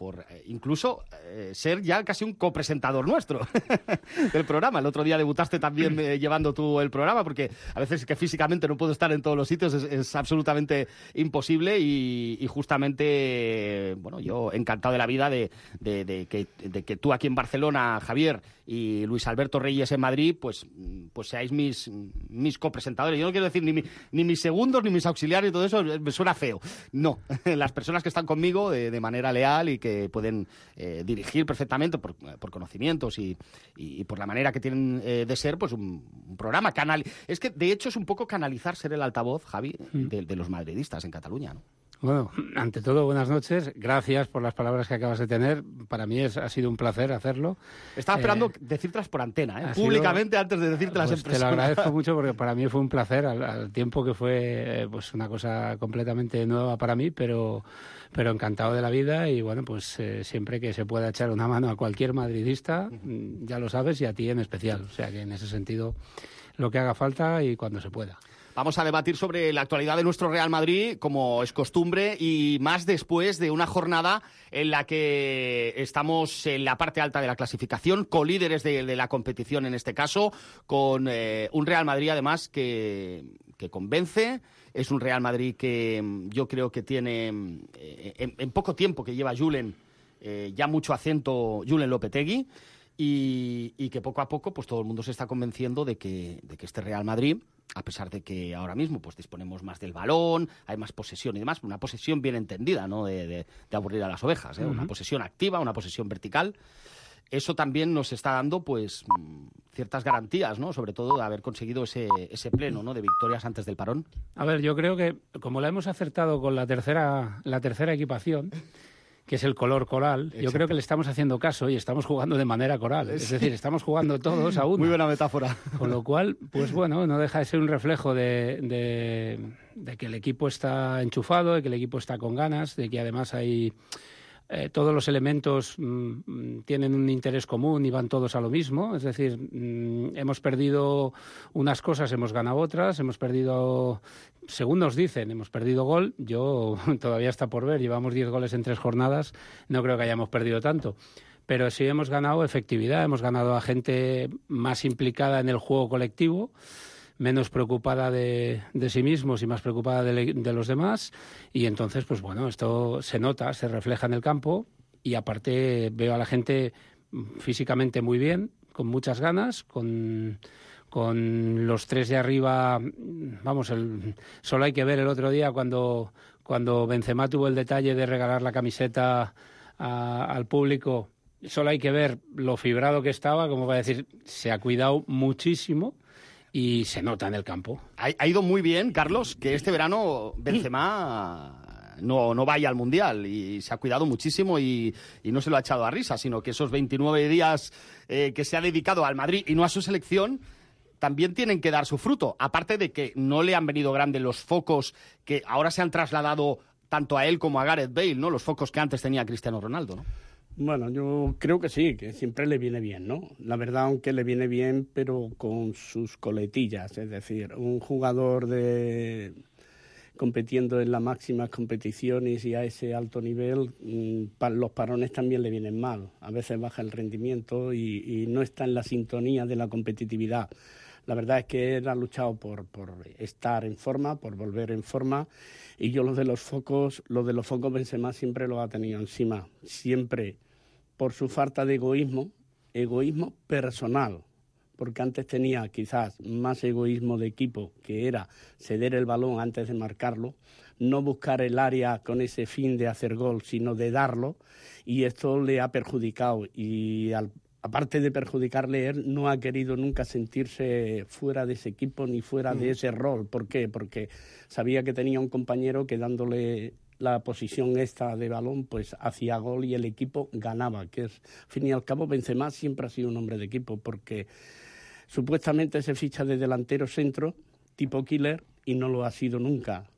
por eh, incluso eh, ser ya casi un copresentador nuestro del programa. El otro día debutaste también eh, llevando tú el programa, porque a veces que físicamente no puedo estar en todos los sitios, es, es absolutamente imposible y, y justamente, bueno, yo encantado de la vida de, de, de, que, de que tú aquí en Barcelona, Javier, y Luis Alberto Reyes en Madrid, pues, pues seáis mis, mis copresentadores. Yo no quiero decir ni, mi, ni mis segundos, ni mis auxiliares, todo eso me suena feo. No, las personas que están conmigo de, de manera leal y que pueden eh, dirigir perfectamente por, por conocimientos y, y, y por la manera que tienen eh, de ser, pues un, un programa canal. Es que, de hecho, es un poco canalizar, ser el altavoz, Javi, de, de los madridistas en Cataluña, ¿no? Bueno, ante todo, buenas noches. Gracias por las palabras que acabas de tener. Para mí es, ha sido un placer hacerlo. Estaba esperando eh, decírtelas por antena, ¿eh? Públicamente, sido, antes de decírtelas pues en persona. Te lo agradezco mucho porque para mí fue un placer, al, al tiempo que fue eh, pues una cosa completamente nueva para mí, pero, pero encantado de la vida y, bueno, pues eh, siempre que se pueda echar una mano a cualquier madridista, uh-huh. ya lo sabes, y a ti en especial. O sea que en ese sentido, lo que haga falta y cuando se pueda. Vamos a debatir sobre la actualidad de nuestro Real Madrid, como es costumbre, y más después de una jornada en la que estamos en la parte alta de la clasificación, colíderes de, de la competición en este caso, con eh, un Real Madrid además que, que convence. Es un Real Madrid que yo creo que tiene, eh, en, en poco tiempo que lleva Julen, eh, ya mucho acento Julen Lopetegui, y, y que poco a poco pues todo el mundo se está convenciendo de que, de que este Real Madrid, a pesar de que ahora mismo pues disponemos más del balón, hay más posesión y demás, una posesión bien entendida, no de, de, de aburrir a las ovejas, ¿eh? Uh-huh. Una posesión activa, una posesión vertical. Eso también nos está dando pues ciertas garantías, ¿no? Sobre todo de haber conseguido ese, ese pleno, ¿no? De victorias antes del parón. A ver, yo creo que como la hemos acertado con la tercera, la tercera equipación, que es el color coral, exacto, yo creo que le estamos haciendo caso y estamos jugando de manera coral. Es sí. decir, estamos jugando todos a uno. Muy buena metáfora. Con lo cual, pues bueno, no deja de ser un reflejo de, de, de que el equipo está enchufado, de que el equipo está con ganas, de que además hay... Eh, todos los elementos mmm, tienen un interés común y van todos a lo mismo. Es decir, mmm, hemos perdido unas cosas, hemos ganado otras, hemos perdido, según nos dicen, hemos perdido gol. Yo todavía está por ver, llevamos diez goles en tres jornadas, no creo que hayamos perdido tanto. Pero sí hemos ganado efectividad, hemos ganado a gente más implicada en el juego colectivo, menos preocupada de, de sí mismos y más preocupada de, de los demás, y entonces, pues bueno, esto se nota, se refleja en el campo, y aparte veo a la gente físicamente muy bien, con muchas ganas, con, con los tres de arriba, vamos, el, solo hay que ver el otro día cuando, cuando Benzema tuvo el detalle de regalar la camiseta a, al público, solo hay que ver lo fibrado que estaba, como va a decir, se ha cuidado muchísimo. Y se nota en el campo. Ha, ha ido muy bien, Carlos, que este verano Benzema no, no vaya al Mundial y se ha cuidado muchísimo y, y no se lo ha echado a risa, sino que esos veintinueve días eh, que se ha dedicado al Madrid y no a su selección también tienen que dar su fruto. Aparte de que no le han venido grandes los focos que ahora se han trasladado tanto a él como a Gareth Bale, ¿no? Los focos que antes tenía Cristiano Ronaldo, ¿no? Bueno, yo creo que sí, que siempre le viene bien, ¿no? La verdad, aunque le viene bien, pero con sus coletillas. Es decir, un jugador de compitiendo en las máximas competiciones y a ese alto nivel, los parones también le vienen mal. A veces baja el rendimiento y, y no está en la sintonía de la competitividad. La verdad es que él ha luchado por, por estar en forma, por volver en forma, y yo lo de los focos, lo de los focos Benzema siempre lo ha tenido encima, siempre por su falta de egoísmo, egoísmo personal, porque antes tenía quizás más egoísmo de equipo, que era ceder el balón antes de marcarlo, no buscar el área con ese fin de hacer gol, sino de darlo, y esto le ha perjudicado, y al aparte de perjudicarle, él no ha querido nunca sentirse fuera de ese equipo ni fuera mm. de ese rol. ¿Por qué? Porque sabía que tenía un compañero que dándole la posición esta de balón, pues hacía gol y el equipo ganaba. Que es, al fin y al cabo, Benzema siempre ha sido un hombre de equipo, porque supuestamente se ficha de delantero centro, tipo killer, y no lo ha sido nunca.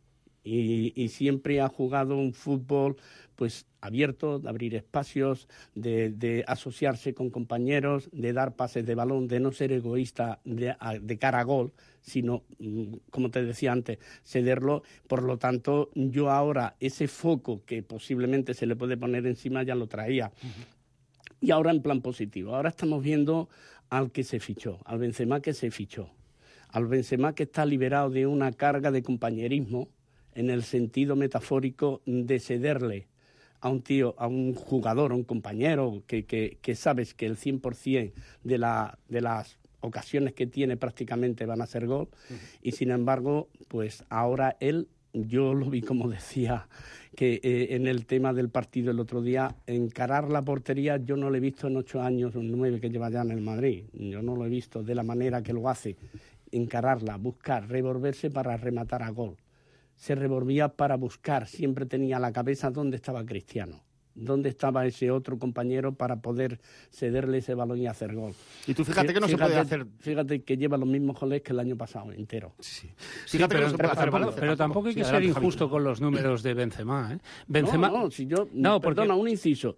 Y, y siempre ha jugado un fútbol pues abierto, de abrir espacios, de, de asociarse con compañeros, de dar pases de balón, de no ser egoísta de, de cara a gol, sino, como te decía antes, cederlo. Por lo tanto, yo ahora ese foco que posiblemente se le puede poner encima ya lo traía. Uh-huh. Y ahora en plan positivo. Ahora estamos viendo al que se fichó, al Benzema que se fichó, al Benzema que está liberado de una carga de compañerismo en el sentido metafórico de cederle a un tío, a un jugador, a un compañero que, que, que sabes que el cien por ciento de, la, de las ocasiones que tiene prácticamente van a ser gol, uh-huh. y sin embargo, pues ahora él, yo lo vi como decía, que eh, en el tema del partido el otro día, encarar la portería yo no lo he visto en ocho años, un nueve que lleva ya en el Madrid, yo no lo he visto de la manera que lo hace, encararla, buscar, revolverse para rematar a gol. Se revolvía para buscar, siempre tenía la cabeza dónde estaba Cristiano, dónde estaba ese otro compañero para poder cederle ese balón y hacer gol. Y tú fíjate que no fíjate, se puede hacer... Fíjate que lleva los mismos goles que el año pasado entero. Sí, sí pero, no pero, tampoco, pero tampoco hay que sí, ser injusto Javi. Con los números de Benzema. ¿eh? Benzema... No, no, si yo... No, perdona, porque... un inciso.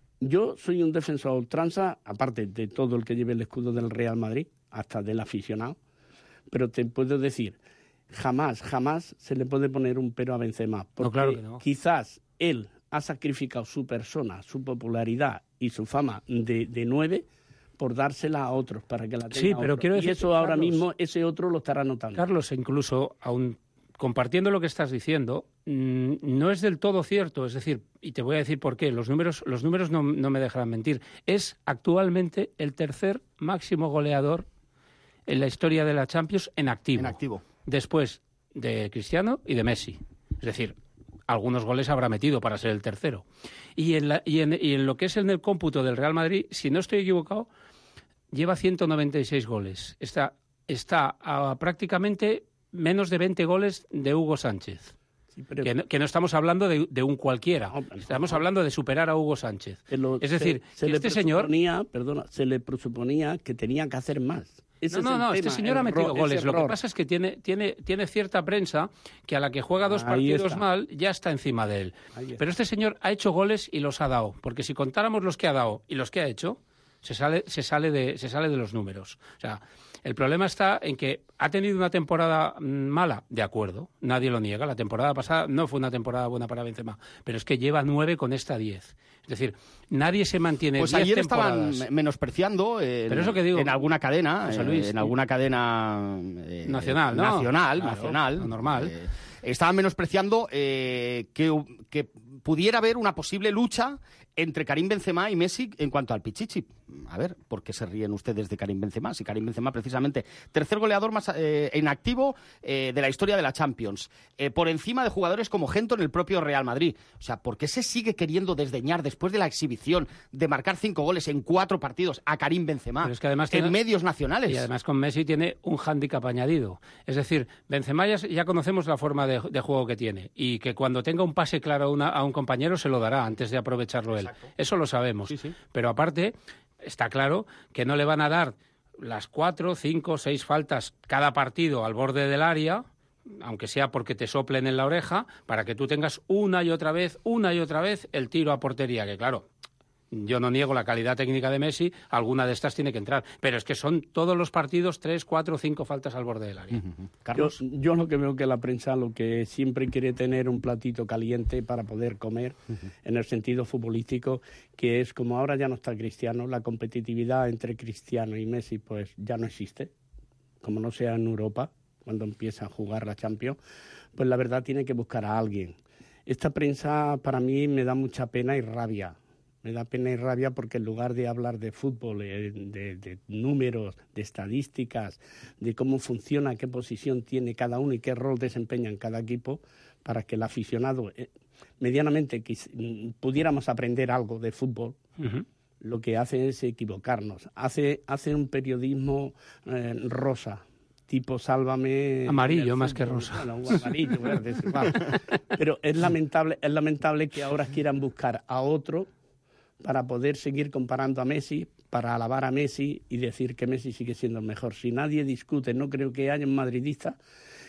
Yo soy un defensor ultranza, aparte de todo el que lleve el escudo del Real Madrid, hasta del aficionado, pero te puedo decir... Jamás, jamás se le puede poner un pero a Benzema, porque no, claro que no. Quizás él ha sacrificado su persona, su popularidad y su fama de, de nueve por dársela a otros para que la tenga. Sí, pero otro. quiero decir, y eso Carlos, ahora mismo ese otro lo estará notando. Carlos, incluso aún compartiendo lo que estás diciendo, mmm, no es del todo cierto, es decir, y te voy a decir por qué, los números, los números no, no me dejarán mentir, es actualmente el tercer máximo goleador en la historia de la Champions en activo. En activo. Después de Cristiano y de Messi. Es decir, algunos goles habrá metido para ser el tercero. Y en, la, y en, y en lo que es en el cómputo del Real Madrid, si no estoy equivocado, lleva ciento noventa y seis goles. Está, está a prácticamente menos de veinte goles de Hugo Sánchez. Sí, pero... que, no, que no estamos hablando de, de un cualquiera. No, estamos no. hablando de superar a Hugo Sánchez. Lo, es decir, se, se este señor... Perdona, se le presuponía que tenía que hacer más. Ese no, no, no, este señor ha metido error, goles. Lo que pasa es que tiene, tiene, tiene cierta prensa que a la que juega dos Ahí partidos está. mal ya está encima de él. Pero este señor ha hecho goles y los ha dado. Porque si contáramos los que ha dado y los que ha hecho, se sale, se sale, de, se sale de los números. O sea, el problema está en que ha tenido una temporada mala, de acuerdo, nadie lo niega. La temporada pasada no fue una temporada buena para Benzema, pero es que lleva nueve con esta diez. Es decir, nadie se mantiene pues diez ayer temporadas. Estaban menospreciando en, pero eso que digo, en alguna cadena, José Luis, eh, en alguna cadena eh, nacional, ¿no? Nacional, claro, nacional. Normal. Eh, estaban menospreciando eh, que, que pudiera haber una posible lucha entre Karim Benzema y Messi en cuanto al Pichichi. A ver, ¿por qué se ríen ustedes de Karim Benzema? Si Karim Benzema, precisamente, tercer goleador más eh, en activo eh, de la historia de la Champions, eh, por encima de jugadores como Gento en el propio Real Madrid. O sea, ¿por qué se sigue queriendo desdeñar después de la exhibición de marcar cinco goles en cuatro partidos a Karim Benzema? Pero es que además en tiene, medios nacionales. Y además con Messi tiene un hándicap añadido. Es decir, Benzema ya, ya conocemos la forma de, de juego que tiene y que cuando tenga un pase claro a, una, a un compañero se lo dará antes de aprovecharlo él. Exacto. Eso lo sabemos. Sí, sí. Pero aparte, está claro que no le van a dar las cuatro, cinco, seis faltas cada partido al borde del área, aunque sea porque te soplen en la oreja, para que tú tengas una y otra vez, una y otra vez el tiro a portería, que claro, yo no niego la calidad técnica de Messi, alguna de estas tiene que entrar, pero es que son todos los partidos tres, cuatro, cinco faltas al borde del área. Uh-huh. Carlos, yo, yo lo que veo que la prensa lo que siempre quiere tener un platito caliente para poder comer, uh-huh. en el sentido futbolístico, que es como ahora ya no está Cristiano, la competitividad entre Cristiano y Messi pues ya no existe, como no sea en Europa, cuando empieza a jugar la Champions, pues la verdad tiene que buscar a alguien. Esta prensa para mí me da mucha pena y rabia. Me da pena y rabia porque en lugar de hablar de fútbol, de, de, de números, de estadísticas, de cómo funciona, qué posición tiene cada uno y qué rol desempeña en cada equipo, para que el aficionado eh, medianamente quis, pudiéramos aprender algo de fútbol, uh-huh. lo que hace es equivocarnos. Hace, hace un periodismo eh, rosa, tipo Sálvame... Amarillo más que rosa. Bueno, amarillo, verde, igual. Pero es lamentable, es lamentable que ahora quieran buscar a otro para poder seguir comparando a Messi, para alabar a Messi y decir que Messi sigue siendo el mejor. Si nadie discute, no creo que haya un madridista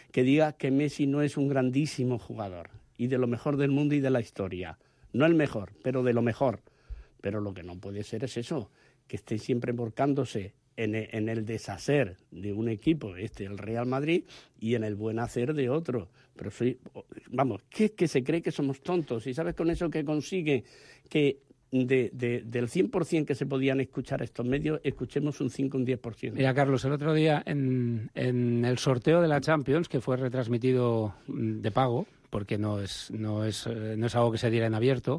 que diga que Messi no es un grandísimo jugador y de lo mejor del mundo y de la historia. No el mejor, pero de lo mejor. Pero lo que no puede ser es eso, que esté siempre volcándose en el, en el deshacer de un equipo, este el Real Madrid, y en el buen hacer de otro. Pero soy, vamos, ¿qué es que se cree que somos tontos? ¿Y sabes con eso que consigue que de, de, del cien por ciento que se podían escuchar estos medios, escuchemos un cinco, un diez por ciento? Mira, Carlos, el otro día en, en el sorteo de la Champions, que fue retransmitido de pago, porque no es, no es, no es algo que se diera en abierto,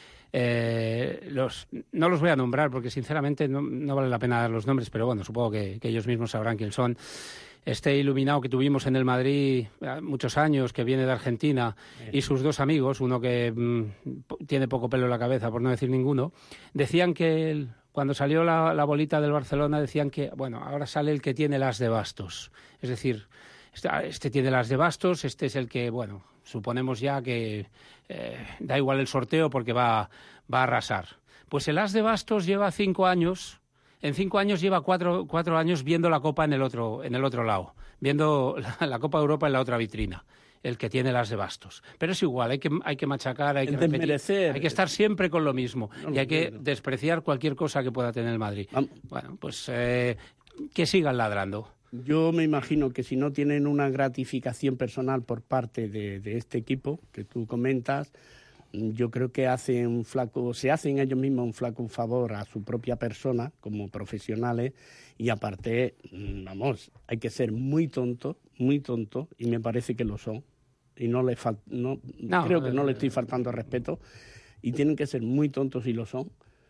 Eh, los, no los voy a nombrar porque sinceramente no, no vale la pena dar los nombres, pero bueno, supongo que, que ellos mismos sabrán quién son. Este iluminado que tuvimos en el Madrid muchos años, que viene de Argentina, y sus dos amigos, uno que mmm, tiene poco pelo en la cabeza, por no decir ninguno, decían que el, cuando salió la, la bolita del Barcelona, decían que, bueno, ahora sale el que tiene las de bastos. Es decir, este, este tiene las de bastos, este es el que, bueno, suponemos ya que eh, da igual el sorteo porque va, va a arrasar. Pues el as de bastos lleva cinco años, en cinco años lleva cuatro, cuatro años viendo la Copa en el otro, en el otro lado, viendo la, la Copa de Europa en la otra vitrina, el que tiene las de bastos. Pero es igual, hay que, hay que machacar, hay que repetir, hay que estar siempre con lo mismo no y hay que despreciar cualquier cosa que pueda tener el Madrid. Bueno, pues eh, que sigan ladrando. Yo me imagino que si no tienen una gratificación personal por parte de, de este equipo que tú comentas, yo creo que hacen un flaco, se hacen ellos mismos un flaco favor a su propia persona como profesionales y aparte, vamos, hay que ser muy tonto, muy tonto, y me parece que lo son. Y no le fal, no, no creo que no le estoy faltando respeto, y tienen que ser muy tontos y lo son,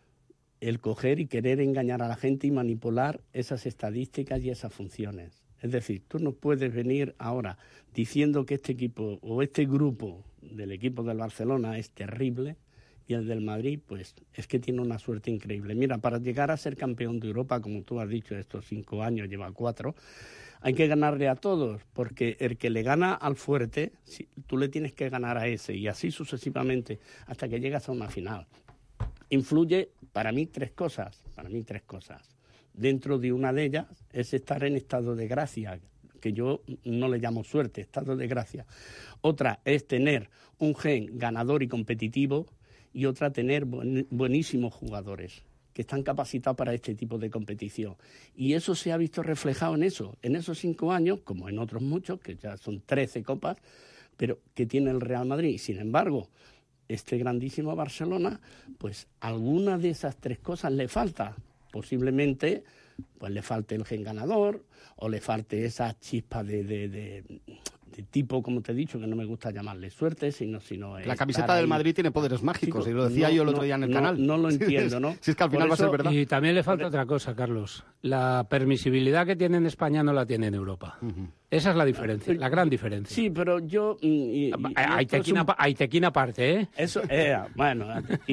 el coger y querer engañar a la gente y manipular esas estadísticas y esas funciones. Es decir, tú no puedes venir ahora diciendo que este equipo o este grupo del equipo del Barcelona es terrible y el del Madrid, pues es que tiene una suerte increíble. Mira, para llegar a ser campeón de Europa, como tú has dicho, estos cinco años, lleva cuatro, hay que ganarle a todos, porque el que le gana al fuerte, si, tú le tienes que ganar a ese y así sucesivamente hasta que llegas a una final. Influye, para mí, tres cosas, para mí tres cosas. Dentro de una de ellas es estar en estado de gracia, que yo no le llamo suerte, estado de gracia. Otra es tener un gen ganador y competitivo y otra tener buen, buenísimos jugadores que están capacitados para este tipo de competición. Y eso se ha visto reflejado en eso, en esos cinco años, como en otros muchos, que ya son trece copas, pero que tiene el Real Madrid. Sin embargo, este grandísimo Barcelona, pues alguna de esas tres cosas le falta. Posiblemente pues le falte el gen ganador o le falte esa chispa de, de, de, de tipo, como te he dicho, que no me gusta llamarle suerte, sino... sino la camiseta del ahí. Madrid tiene poderes mágicos, sí, y lo decía no, yo el otro día en el no, canal. No lo entiendo, ¿no? Si es que al final Por va eso, a ser verdad. Y también le falta Por... otra cosa, Carlos. La permisibilidad que tiene en España no la tiene en Europa. Uh-huh. Esa es la diferencia, la gran diferencia. Sí, pero yo... Y, y, hay, tequina, un... hay tequina aparte, ¿eh? Eso, eh, bueno,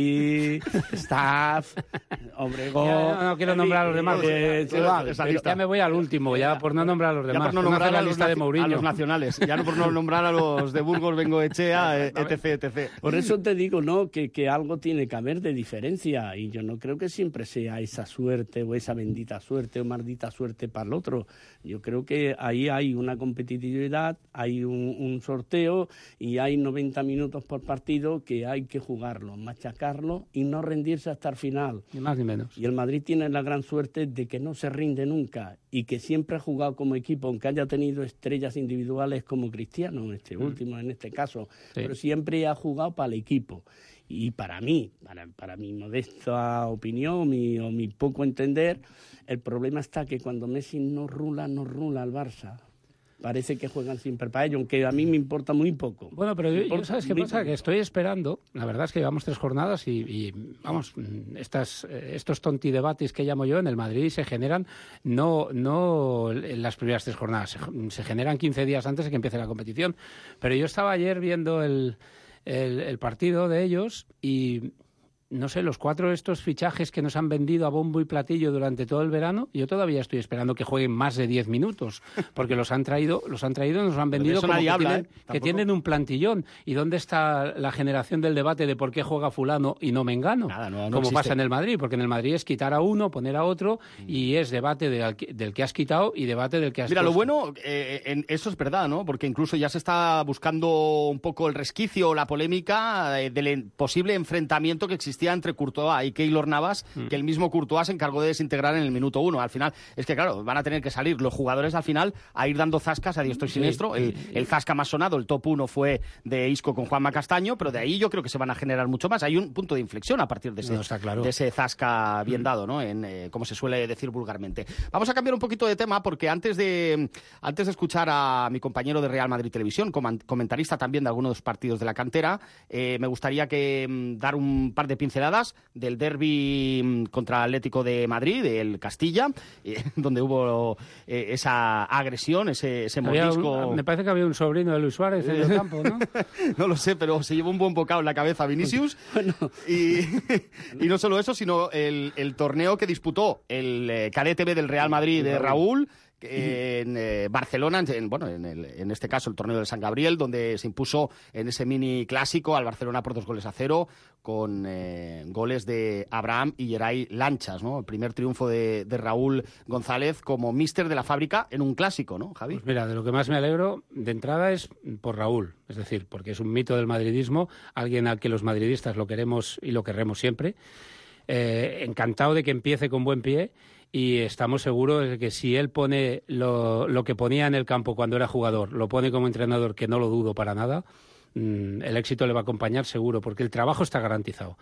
y staff, Obregón... No, no quiero nombrar a los demás. Eh, eh, va, esa lista. Ya me voy al último, ya por no nombrar a los demás. Ya por no nombrar por no a, la lista de Mourinho. a los nacionales, ya no por no nombrar a los de Burgos, Bengoechea, etc, etcétera. Por eso te digo, ¿no?, que, que algo tiene que haber de diferencia, y yo no creo que siempre sea esa suerte o esa bendita suerte o maldita suerte para el otro. Yo creo que ahí hay una competitividad, hay un, un sorteo y hay noventa minutos por partido que hay que jugarlo, machacarlo y no rendirse hasta el final. Ni más ni menos. Y el Madrid tiene la gran suerte de que no se rinde nunca y que siempre ha jugado como equipo, aunque haya tenido estrellas individuales como Cristiano, este mm. último en este caso, sí. pero siempre ha jugado para el equipo. Y para mí, para, para mi modesta opinión mi, o mi poco entender, el problema está que cuando Messi no rula, no rula al Barça. Parece que juegan siempre para ello, aunque a mí me importa muy poco. Bueno, pero yo, yo ¿sabes qué pasa? Poco. Que estoy esperando, la verdad es que llevamos tres jornadas y, y vamos, estas, estos tontidebates que llamo yo en el Madrid se generan no, no en las primeras tres jornadas, se, se generan quince días antes de que empiece la competición. Pero yo estaba ayer viendo el, el, el partido de ellos y no sé, los cuatro estos fichajes que nos han vendido a bombo y platillo durante todo el verano, yo todavía estoy esperando que jueguen más de diez minutos, porque los han traído, los han traído, nos han vendido como que, habla, tienen, ¿eh? que tienen un plantillón. ¿Y dónde está la generación del debate de por qué juega fulano y no Mengano? Nada, no, no como existe. pasa en el Madrid, porque en el Madrid es quitar a uno, poner a otro, y es debate de, del que has quitado y debate del que has Mira, puesto. lo bueno, eh, en, eso es verdad, ¿no? Porque incluso ya se está buscando un poco el resquicio, la polémica eh, del en, posible enfrentamiento que existía entre Courtois y Keylor Navas, mm. que el mismo Courtois se encargó de desintegrar en el minuto uno. Al final, es que claro, van a tener que salir los jugadores al final a ir dando zascas a diestro y siniestro. Sí. El, el zasca más sonado, el top uno fue de Isco con Juanma Castaño, pero de ahí yo creo que se van a generar mucho más. Hay un punto de inflexión a partir de ese, no, está claro. de ese zasca bien dado, ¿no? En, eh, como se suele decir vulgarmente. Vamos a cambiar un poquito de tema porque antes de, antes de escuchar a mi compañero de Real Madrid Televisión, comentarista también de algunos partidos de la cantera, eh, me gustaría que dar un par de pinceladas del derbi contra Atlético de Madrid, del Castilla, eh, donde hubo eh, esa agresión, ese, ese mordisco. Un, me parece que había un sobrino de Luis Suárez en el campo, ¿no? No lo sé, pero se llevó un buen bocado en la cabeza Vinicius. Bueno. y, y no solo eso, sino el, el torneo que disputó el eh, cadete B del Real Madrid de Raúl, en eh, Barcelona, en, bueno, en, el, en este caso el torneo del San Gabriel, donde se impuso en ese mini clásico al Barcelona por dos goles a cero, con eh, goles de Abraham y Geray Lanchas, ¿no? El primer triunfo de, de Raúl González como míster de la fábrica en un clásico, ¿no, Javi? Pues mira, de lo que más me alegro de entrada es por Raúl, es decir, porque es un mito del madridismo, alguien al que los madridistas lo queremos y lo querremos siempre. Eh, encantado de que empiece con buen pie. Y estamos seguros de que si él pone lo, lo que ponía en el campo cuando era jugador, lo pone como entrenador, que no lo dudo para nada, mmm, el éxito le va a acompañar seguro, porque el trabajo está garantizado.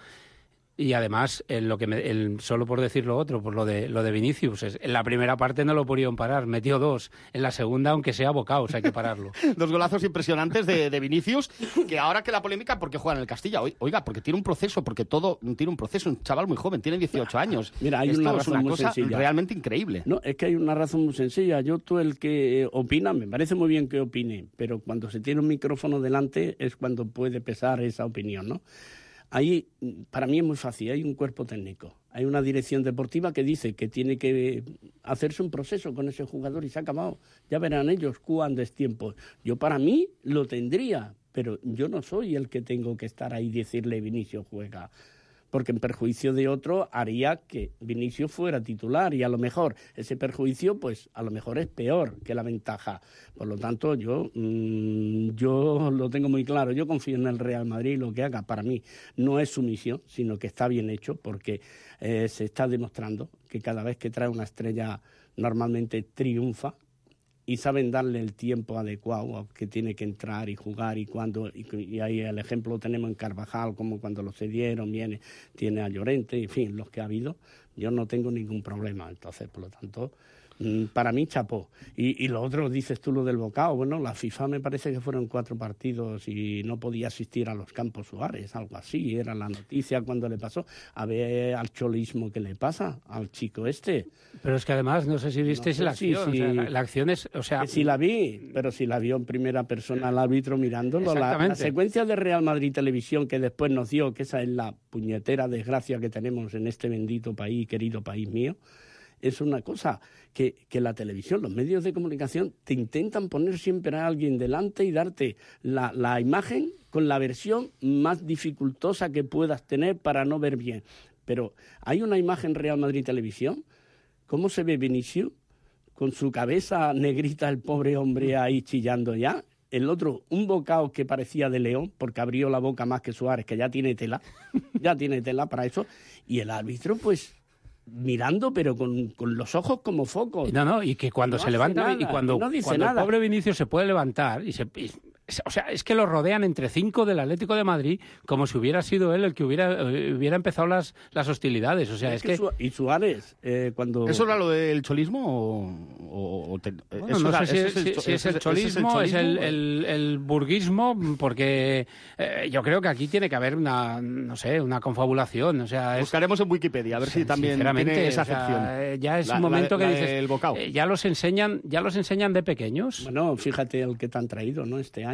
Y además, en lo que me, en, solo por decir lo otro, por lo de lo de Vinicius, es, en la primera parte no lo pudieron parar, metió dos. En la segunda, aunque sea bocaos, hay que pararlo. Dos golazos impresionantes de, de Vinicius, que ahora que la polémica, ¿por qué juega en el Castilla? Oiga, porque tiene un proceso, porque todo tiene un proceso, un chaval muy joven, tiene dieciocho años. Mira, hay Esto una es razón una muy cosa sencilla. realmente increíble. No, es que hay una razón muy sencilla. Yo, tú el que opina, me parece muy bien que opine, pero cuando se tiene un micrófono delante es cuando puede pesar esa opinión, ¿no? Ahí, para mí es muy fácil, hay un cuerpo técnico, hay una dirección deportiva que dice que tiene que hacerse un proceso con ese jugador y se ha acabado. Ya verán ellos cuándo es tiempo. Yo para mí lo tendría, pero yo no soy el que tengo que estar ahí y decirle Vinicius juega, porque en perjuicio de otro haría que Vinicius fuera titular y a lo mejor ese perjuicio pues a lo mejor es peor que la ventaja. Por lo tanto yo mmm, yo lo tengo muy claro, yo confío en el Real Madrid, lo que haga para mí no es sumisión, sino que está bien hecho porque eh, se está demostrando que cada vez que trae una estrella normalmente triunfa y saben darle el tiempo adecuado que tiene que entrar y jugar y cuando y, y ahí el ejemplo lo tenemos en Carvajal, como cuando lo cedieron, viene, tiene a Llorente, en fin, los que ha habido, yo no tengo ningún problema, entonces por lo tanto para mí chapó. Y, y lo otro, dices tú lo del bocao, bueno, la FIFA me parece que fueron cuatro partidos y no podía asistir a los Campos Suárez, algo así, era la noticia cuando le pasó. A ver al cholismo que le pasa al chico este. Pero es que además, no sé si visteis no sé la acción, si, si, o sea, la, la acción es, o sea... Sí la vi, pero si la vio en primera persona al árbitro mirándolo, la, la secuencia de Real Madrid Televisión que después nos dio, que esa es la puñetera desgracia que tenemos en este bendito país, querido país mío, es una cosa que, que la televisión, los medios de comunicación te intentan poner siempre a alguien delante y darte la, la imagen con la versión más dificultosa que puedas tener para no ver bien. Pero hay una imagen Real Madrid Televisión, ¿cómo se ve Vinicius? Con su cabeza negrita, el pobre hombre ahí chillando ya. El otro, un bocao que parecía de león, porque abrió la boca más que Suárez, que ya tiene tela, ya tiene tela para eso. Y el árbitro, pues... mirando, pero con, con los ojos como focos. No, no, y que cuando no se levanta nada, y cuando, no dice cuando nada. el pobre Vinicius se puede levantar y se... Y, o sea, es que lo rodean entre cinco del Atlético de Madrid como si hubiera sido él el que hubiera, hubiera empezado las, las hostilidades. O sea, es, es que... que... Y Suárez, eh, cuando... ¿Eso era lo del cholismo o...? o, o te... bueno, eso no era, sé si, es, si, si es el cholismo, es el, el, el burguismo, porque eh, yo creo que aquí tiene que haber una, no sé, una confabulación. O sea, es... Buscaremos en Wikipedia, a ver si también tiene esa acepción. O sea, ya es la, un momento la, que la dices... El bocao. Eh, ya los enseñan, ya los enseñan de pequeños. Bueno, fíjate el que te han traído, ¿no? Este año.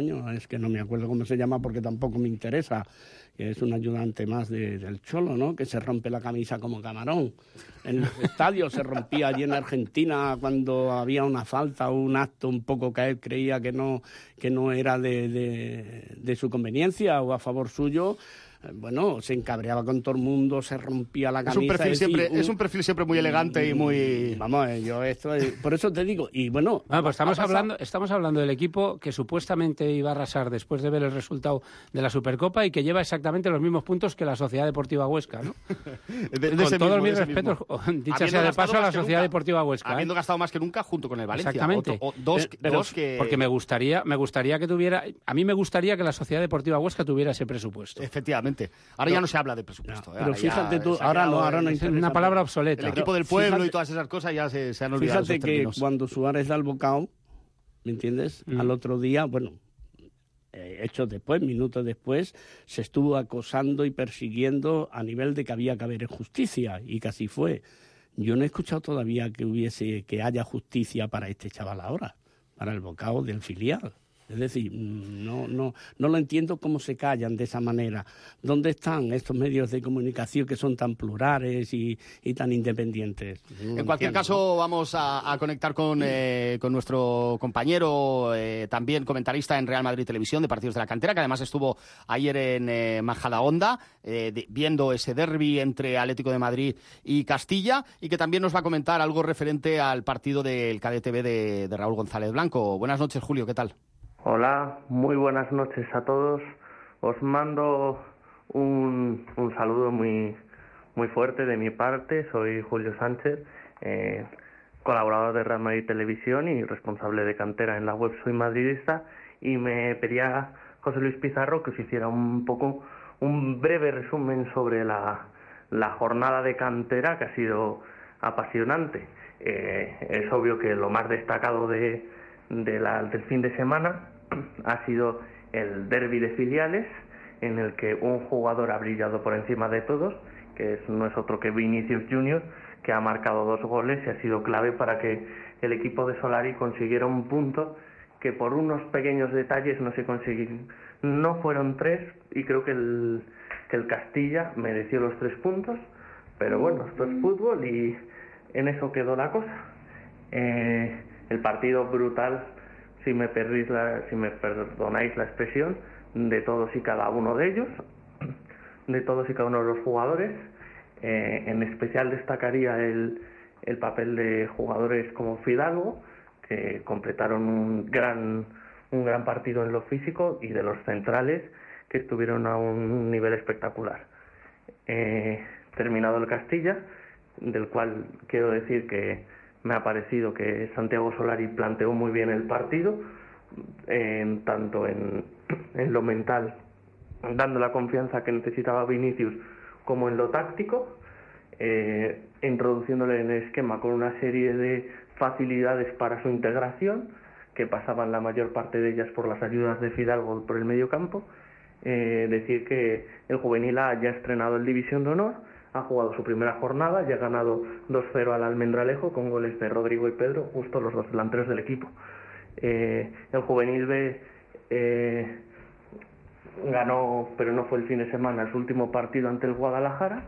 coño, es que no me acuerdo cómo se llama porque tampoco me interesa, que es un ayudante más de, del Cholo, ¿no? Que se rompe la camisa como camarón. En los estadios se rompía allí en Argentina cuando había una falta o un acto un poco que él creía que no, que no era de, de, de su conveniencia o a favor suyo. Bueno, se encabreaba con todo el mundo, se rompía la camisa. Es un perfil, es, siempre, decir, un, es un perfil siempre muy elegante y muy... Vamos, yo esto... Por eso te digo, y bueno... Bueno, pues estamos hablando, estamos hablando del equipo que supuestamente iba a arrasar después de ver el resultado de la Supercopa y que lleva exactamente los mismos puntos que la Sociedad Deportiva Huesca, ¿no? de, de con todos mis mismo, respetos, dicha habiendo sea de paso a la Sociedad nunca, Deportiva Huesca. Habiendo ¿eh? gastado más que nunca junto con el Valencia. Exactamente. Otro, o dos, pero, dos que... Porque me gustaría, me gustaría que tuviera... A mí me gustaría que la Sociedad Deportiva Huesca tuviera ese presupuesto. Efectivamente. Ahora no, ya no se habla de presupuesto. No, pero fíjate tú, ahora no, ahora no interesa. Una palabra obsoleta. El equipo del pueblo fíjate, y todas esas cosas ya se, se han olvidado. Fíjate que cuando Suárez da el bocado, ¿me entiendes? Mm. Al otro día, bueno, eh, hechos después, minutos después, se estuvo acosando y persiguiendo a nivel de que había que haber justicia, y que así fue. Yo no he escuchado todavía que hubiese, que haya justicia para este chaval ahora, para el bocado del filial. Es decir, no, no, no lo entiendo cómo se callan de esa manera. ¿Dónde están estos medios de comunicación que son tan plurales y, y tan independientes? No en cualquier entiendo, caso, ¿no? vamos a, a conectar con, eh, con nuestro compañero, eh, también comentarista en Real Madrid Televisión de partidos de la cantera, que además estuvo ayer en eh, Majadahonda, eh, de, viendo ese derbi entre Atlético de Madrid y Castilla, y que también nos va a comentar algo referente al partido del K D T V de, de Raúl González Blanco. Buenas noches, Julio, ¿qué tal? Hola, muy buenas noches a todos. Os mando un, un saludo muy, muy fuerte de mi parte. Soy Julio Sánchez, eh, colaborador de Real Madrid Televisión y responsable de cantera en la web Soy Madridista, y me pedía José Luis Pizarro que os hiciera un poco un breve resumen sobre la, la jornada de cantera, que ha sido apasionante. Eh, es obvio que lo más destacado de De la, del fin de semana ha sido el derbi de filiales, en el que un jugador ha brillado por encima de todos, que es, no es otro que Vinicius Junior, que ha marcado dos goles y ha sido clave para que el equipo de Solari consiguiera un punto que por unos pequeños detalles no se consiguieron. No fueron tres, y creo que el, que el Castilla mereció los tres puntos, pero bueno, esto es fútbol y en eso quedó la cosa. Eh, El partido brutal, si me, la, si me perdonáis la expresión, de todos y cada uno de ellos, de todos y cada uno de los jugadores. Eh, en especial destacaría el, el papel de jugadores como Fidalgo, que completaron un gran, un gran partido en lo físico, y de los centrales, que estuvieron a un nivel espectacular. Eh, terminado el Castilla, del cual quiero decir que me ha parecido que Santiago Solari planteó muy bien el partido, en, tanto en, en lo mental, dando la confianza que necesitaba Vinicius, como en lo táctico, eh, introduciéndole en el esquema con una serie de facilidades para su integración, que pasaban la mayor parte de ellas por las ayudas de Fidalgo por el medio campo. Eh, decir que el Juvenil A ya ha estrenado el División de Honor, ha jugado su primera jornada y ha ganado dos cero al Almendralejo con goles de Rodrigo y Pedro, justo los dos delanteros del equipo. Eh, el Juvenil B eh, ganó, pero no fue el fin de semana, su último partido ante el Guadalajara,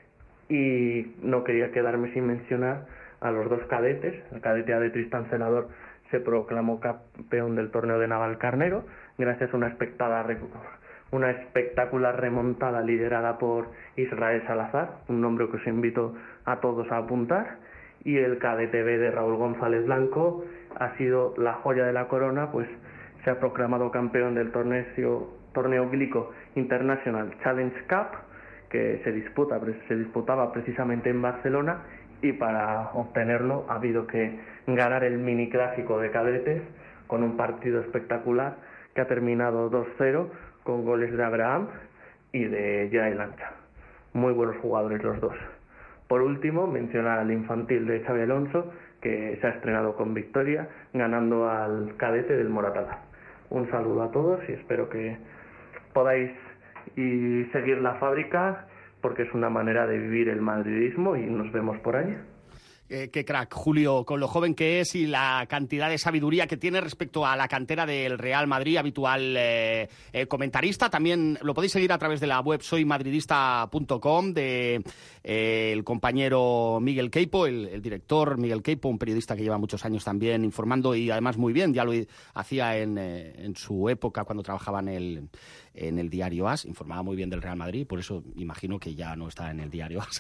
y no quería quedarme sin mencionar a los dos cadetes. El cadete A de Tristán Celador se proclamó campeón del torneo de Navalcarnero gracias a una espectacular una espectacular remontada liderada por Israel Salazar, un nombre que os invito a todos a apuntar, y el K D T V de Raúl González Blanco ha sido la joya de la corona, pues se ha proclamado campeón del torneo, torneo Glico International Challenge Cup, que se disputa se disputaba precisamente en Barcelona, y para obtenerlo ha habido que ganar el mini clásico de cadetes con un partido espectacular que ha terminado dos cero, con goles de Abraham y de Yael Ancha. Muy buenos jugadores los dos. Por último, mencionar al infantil de Xabi Alonso, que se ha estrenado con victoria, ganando al cadete del Moratalá. Un saludo a todos y espero que podáis y seguir la fábrica, porque es una manera de vivir el madridismo, y nos vemos por ahí. Eh, qué crack, Julio, con lo joven que es y la cantidad de sabiduría que tiene respecto a la cantera del Real Madrid, habitual eh, eh, comentarista. También lo podéis seguir a través de la web soy madridista punto com de eh, el compañero Miguel Queipo, el, el director Miguel Queipo, un periodista que lleva muchos años también informando y además muy bien, ya lo hacía en, eh, en su época cuando trabajaba en el, en el diario A S, informaba muy bien del Real Madrid, por eso imagino que ya no está en el diario A S.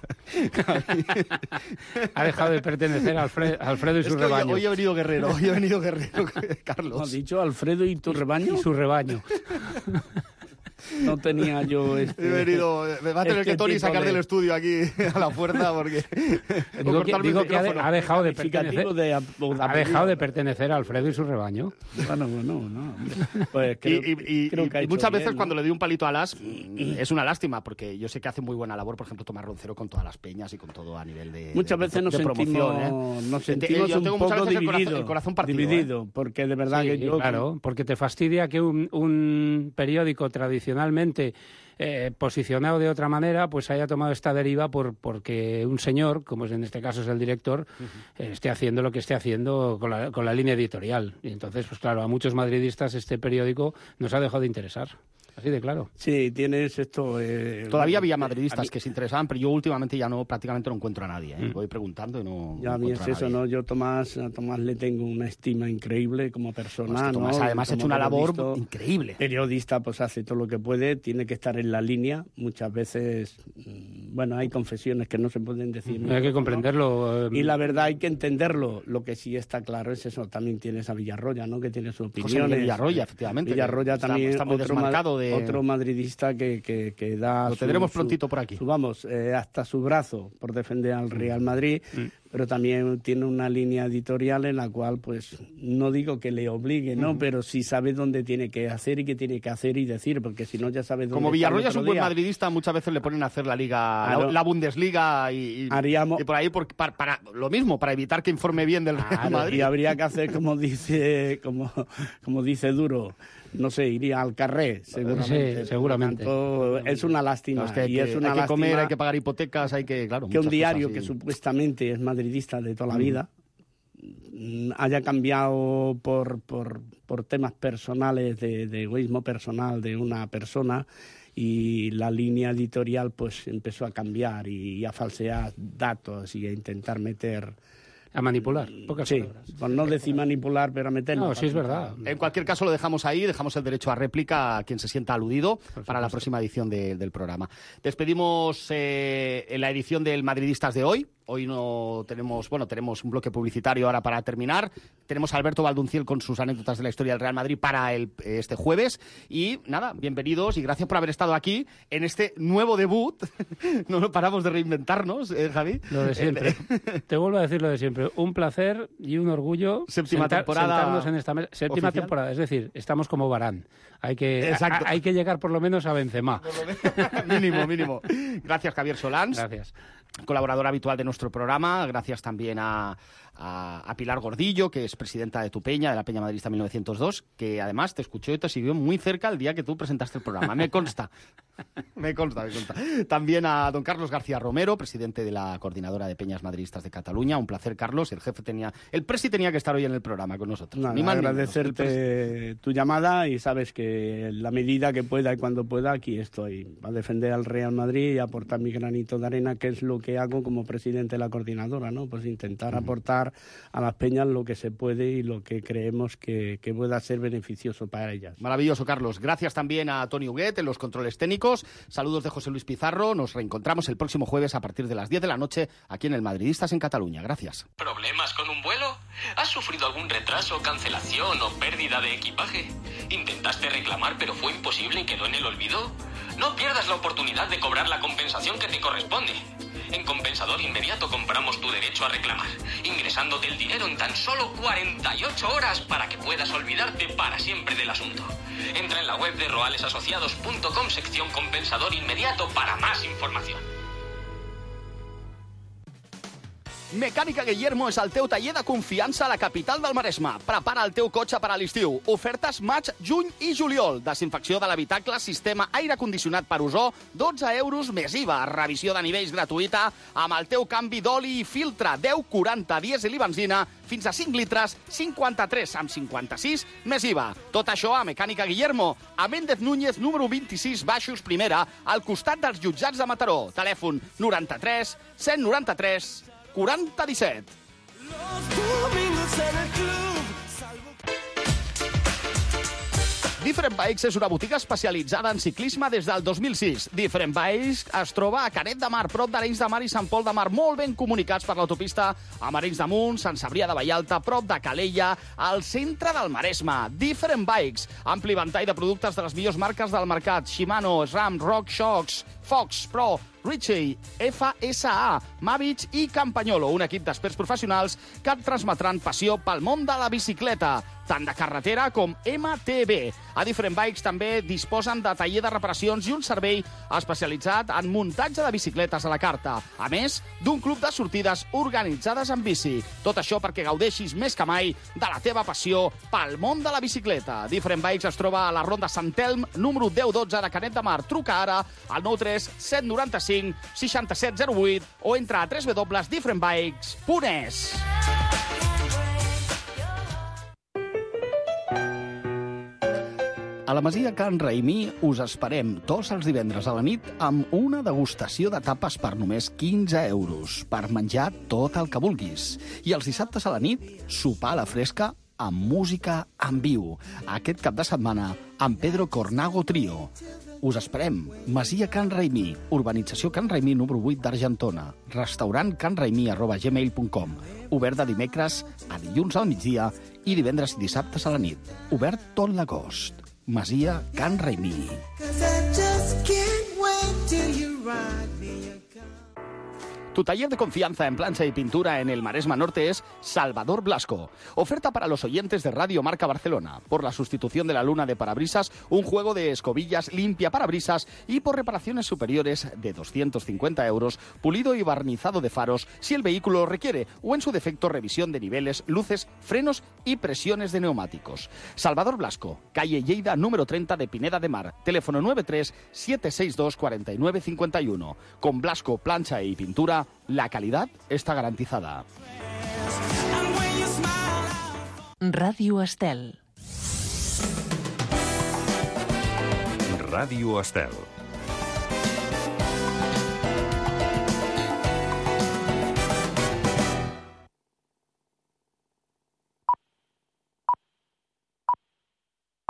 Ha dejado de pertenecer a Alfredo, Alfredo y es su que rebaño. Hoy, hoy he venido guerrero, hoy he venido guerrero, Carlos. ¿Has dicho Alfredo y tu rebaño? Y su rebaño. No tenía yo este... He venido... Me va a tener este que Tony sacar de... del estudio aquí a la fuerza porque... Digo que, digo que ha, de, ha dejado de pertenecer... De, ha dejado de pertenecer a Alfredo y su rebaño. Bueno, bueno, no. Pues creo, y y, creo y, que ha y hecho muchas bien, veces ¿no? cuando le doy un palito a Las es una lástima porque yo sé que hace muy buena labor, por ejemplo, Tomás Roncero con todas las peñas y con todo a nivel de Muchas de, veces nos de sentimos, promoción, ¿eh? nos sentimos yo un tengo poco muchas veces dividido, el corazón, el corazón partido, dividido ¿eh? porque de verdad sí, que yo... Claro, porque te fastidia que un, un periódico tradicionalmente eh, posicionado de otra manera, pues haya tomado esta deriva por porque un señor, como es en este caso es el director, uh-huh. eh, esté haciendo lo que esté haciendo con la, con la línea editorial. Y entonces, pues claro, a muchos madridistas este periódico nos ha dejado de interesar. Así de claro. Sí, tienes esto... Eh, Todavía había madridistas mí... que se interesaban, pero yo últimamente ya no, prácticamente no encuentro a nadie. ¿eh? Mm. Voy preguntando y no Ya a mí es eso, ¿no? Yo Tomás, a Tomás le tengo una estima increíble como persona, pues que Tomás, ¿no? además ha hecho una labor increíble. Periodista, pues hace todo lo que puede, tiene que estar en la línea. Muchas veces, bueno, hay confesiones que no se pueden decir. Mm. Hay que comprenderlo. Y la verdad hay que entenderlo. Lo que sí está claro es eso. También tienes a Villarroya, ¿no? Que tiene su opinión. José Villarroya, efectivamente. Villarroya también está, está muy otro desmarcado de... otro madridista que, que, que da... Lo tendremos su, prontito por aquí. Su, vamos, eh, hasta su brazo por defender al Real Madrid, mm. pero también tiene una línea editorial en la cual, pues, no digo que le obligue, ¿no? Mm. Pero sí sabe dónde tiene que hacer y qué tiene que hacer y decir, porque si no ya sabe dónde... Como Villarroya es un buen día. madridista, muchas veces le ponen a hacer la Liga, claro. la, la Bundesliga y, y, Haríamos... y por ahí por, para, para lo mismo, para evitar que informe bien del Real claro, Madrid. Y habría que hacer como dice, como, como dice Duro... No sé, iría al carré, seguramente. Sí, seguramente. Tanto, es una lástima. No, es que hay, y es que, una hay que comer, lástima hay que pagar hipotecas, hay que, claro, que un diario cosas, que sí. supuestamente es madridista de toda la mm. vida haya cambiado por, por, por temas personales, de, de egoísmo personal de una persona, y la línea editorial pues empezó a cambiar y, y a falsear datos y a intentar meter... A manipular, pocas sí, palabras. Por no decir manipular, pero a meterlo. No, sí es verdad. En cualquier caso lo dejamos ahí, dejamos el derecho a réplica a quien se sienta aludido para la próxima edición de, del programa. Despedimos eh, en la edición del Madridistas de hoy. Hoy no tenemos, bueno, tenemos un bloque publicitario ahora para terminar. Tenemos a Alberto Valdunciel con sus anécdotas de la historia del Real Madrid para el, este jueves. Y nada, bienvenidos y gracias por haber estado aquí en este nuevo debut. No nos paramos de reinventarnos, ¿eh, Javi? Lo de siempre. Te vuelvo a decir lo de siempre. Un placer y un orgullo Séptima sentar, temporada sentarnos en esta mesa. Séptima oficial. temporada, es decir, estamos como Varane. Hay que, a, hay que llegar por lo menos a Benzema. Mínimo, mínimo. Gracias, Javier Solans. Gracias. Colaborador habitual de nuestro programa. Gracias también a, a, a Pilar Gordillo, que es presidenta de tu peña, de la Peña Madridista mil novecientos dos, que además te escuchó y te siguió muy cerca el día que tú presentaste el programa. Me consta. Me consta, me consta. También a don Carlos García Romero, presidente de la Coordinadora de Peñas Madridistas de Cataluña. Un placer, Carlos. El jefe tenía... El presi tenía que estar hoy en el programa con nosotros. Nada, ni más agradecerte tu llamada y sabes que en la medida que pueda y cuando pueda aquí estoy para defender al Real Madrid y aportar mi granito de arena, que es lo que hago como presidente de la Coordinadora, ¿no? Pues intentar uh-huh. aportar a las peñas lo que se puede y lo que creemos que, que pueda ser beneficioso para ellas. Maravilloso, Carlos. Gracias también a Tony Huguet en los controles técnicos. Saludos de José Luis Pizarro. Nos reencontramos el próximo jueves a partir de las diez de la noche aquí en el Madridistas en Cataluña. Gracias. ¿Problemas con un vuelo? ¿Has sufrido algún retraso, cancelación o pérdida de equipaje? ¿Intentaste reclamar pero fue imposible y quedó en el olvido? No pierdas la oportunidad de cobrar la compensación que te corresponde. En Compensador Inmediato compramos tu derecho a reclamar, ingresándote el dinero en tan solo cuarenta y ocho horas para que puedas olvidarte para siempre del asunto. Entra en la web de roales asociados punto com, sección Compensador Inmediato, para más información. Mecànica Guillermo és el teu taller de confiança a la capital del Maresme. Prepara el teu cotxe per a l'estiu. Ofertes maig, juny i juliol. Desinfecció de l'habitacle, sistema aire condicionat per ozó, dotze euros més I V A. Revisió de nivells gratuïta amb el teu canvi d'oli i filtre. deu quaranta dièsel i benzina, fins a cinc litres, cinquanta-tres amb cinquanta-sis més I V A. Tot això a Mecànica Guillermo, a Méndez Núñez, número vint-i-sis, baixos, primera, al costat dels jutjats de Mataró. Telèfon noranta-tres, cent noranta-tres, quaranta disset. Different Bikes és una botiga especialitzada en ciclisme des del dos mil sis. Different Bikes es troba a Canet de Mar, prop d'Arenys de Mar i Sant Pol de Mar, molt ben comunicats per l'autopista amb Arenys de Munt, Sant Cebrià de Vallalta, prop de Calella, al centre del Maresme. Different Bikes, ampli ventall de productes de les millors marques del mercat: Shimano, SRAM, RockShox, Fox, Pro, Ritchie, F S A, Mavic i Campagnolo, un equip d'experts professionals que et transmetran passió pel món de la bicicleta, tant de carretera com M T B. A Different Bikes també disposen de taller de reparacions i un servei especialitzat en muntatge de bicicletes a la carta, a més d'un club de sortides organitzades en bici. Tot això perquè gaudeixis més que mai de la teva passió pel món de la bicicleta. Different Bikes es troba a la Ronda Sant Telm, número deu dotze de Canet de Mar. Truca ara al nou tres set noranta-cinc seixanta-set zero vuit o entra a w w w punt different bikes punt e s. A la Masia Can Raimí us esperem tots els divendres a la nit amb una degustació de tapes per només quinze euros, per menjar tot el que vulguis. I els dissabtes a la nit, sopar a la fresca amb música en viu. Aquest cap de setmana, amb Pedro Cornago Trio. Us esperem. Masia Can Raimí, urbanització Can Raimí número vuit d'Argentona. Restaurant canraimí arroba gmail punt com. Obert de dimecres a dilluns al migdia i divendres i dissabtes a la nit. Obert tot l'agost. Masia Can Raimí. Tu taller de confianza en plancha y pintura en el Maresma Norte es Salvador Blasco. Oferta para los oyentes de Radio Marca Barcelona. Por la sustitución de la luna de parabrisas, un juego de escobillas limpia parabrisas y por reparaciones superiores de doscientos cincuenta euros, pulido y barnizado de faros si el vehículo lo requiere, o en su defecto revisión de niveles, luces, frenos y presiones de neumáticos. Salvador Blasco, calle Lleida número treinta de Pineda de Mar. Teléfono nueve tres siete seis dos cuatro nueve cinco uno. Con Blasco Plancha y Pintura, la calidad está garantizada. Ràdio Estel. Ràdio Estel.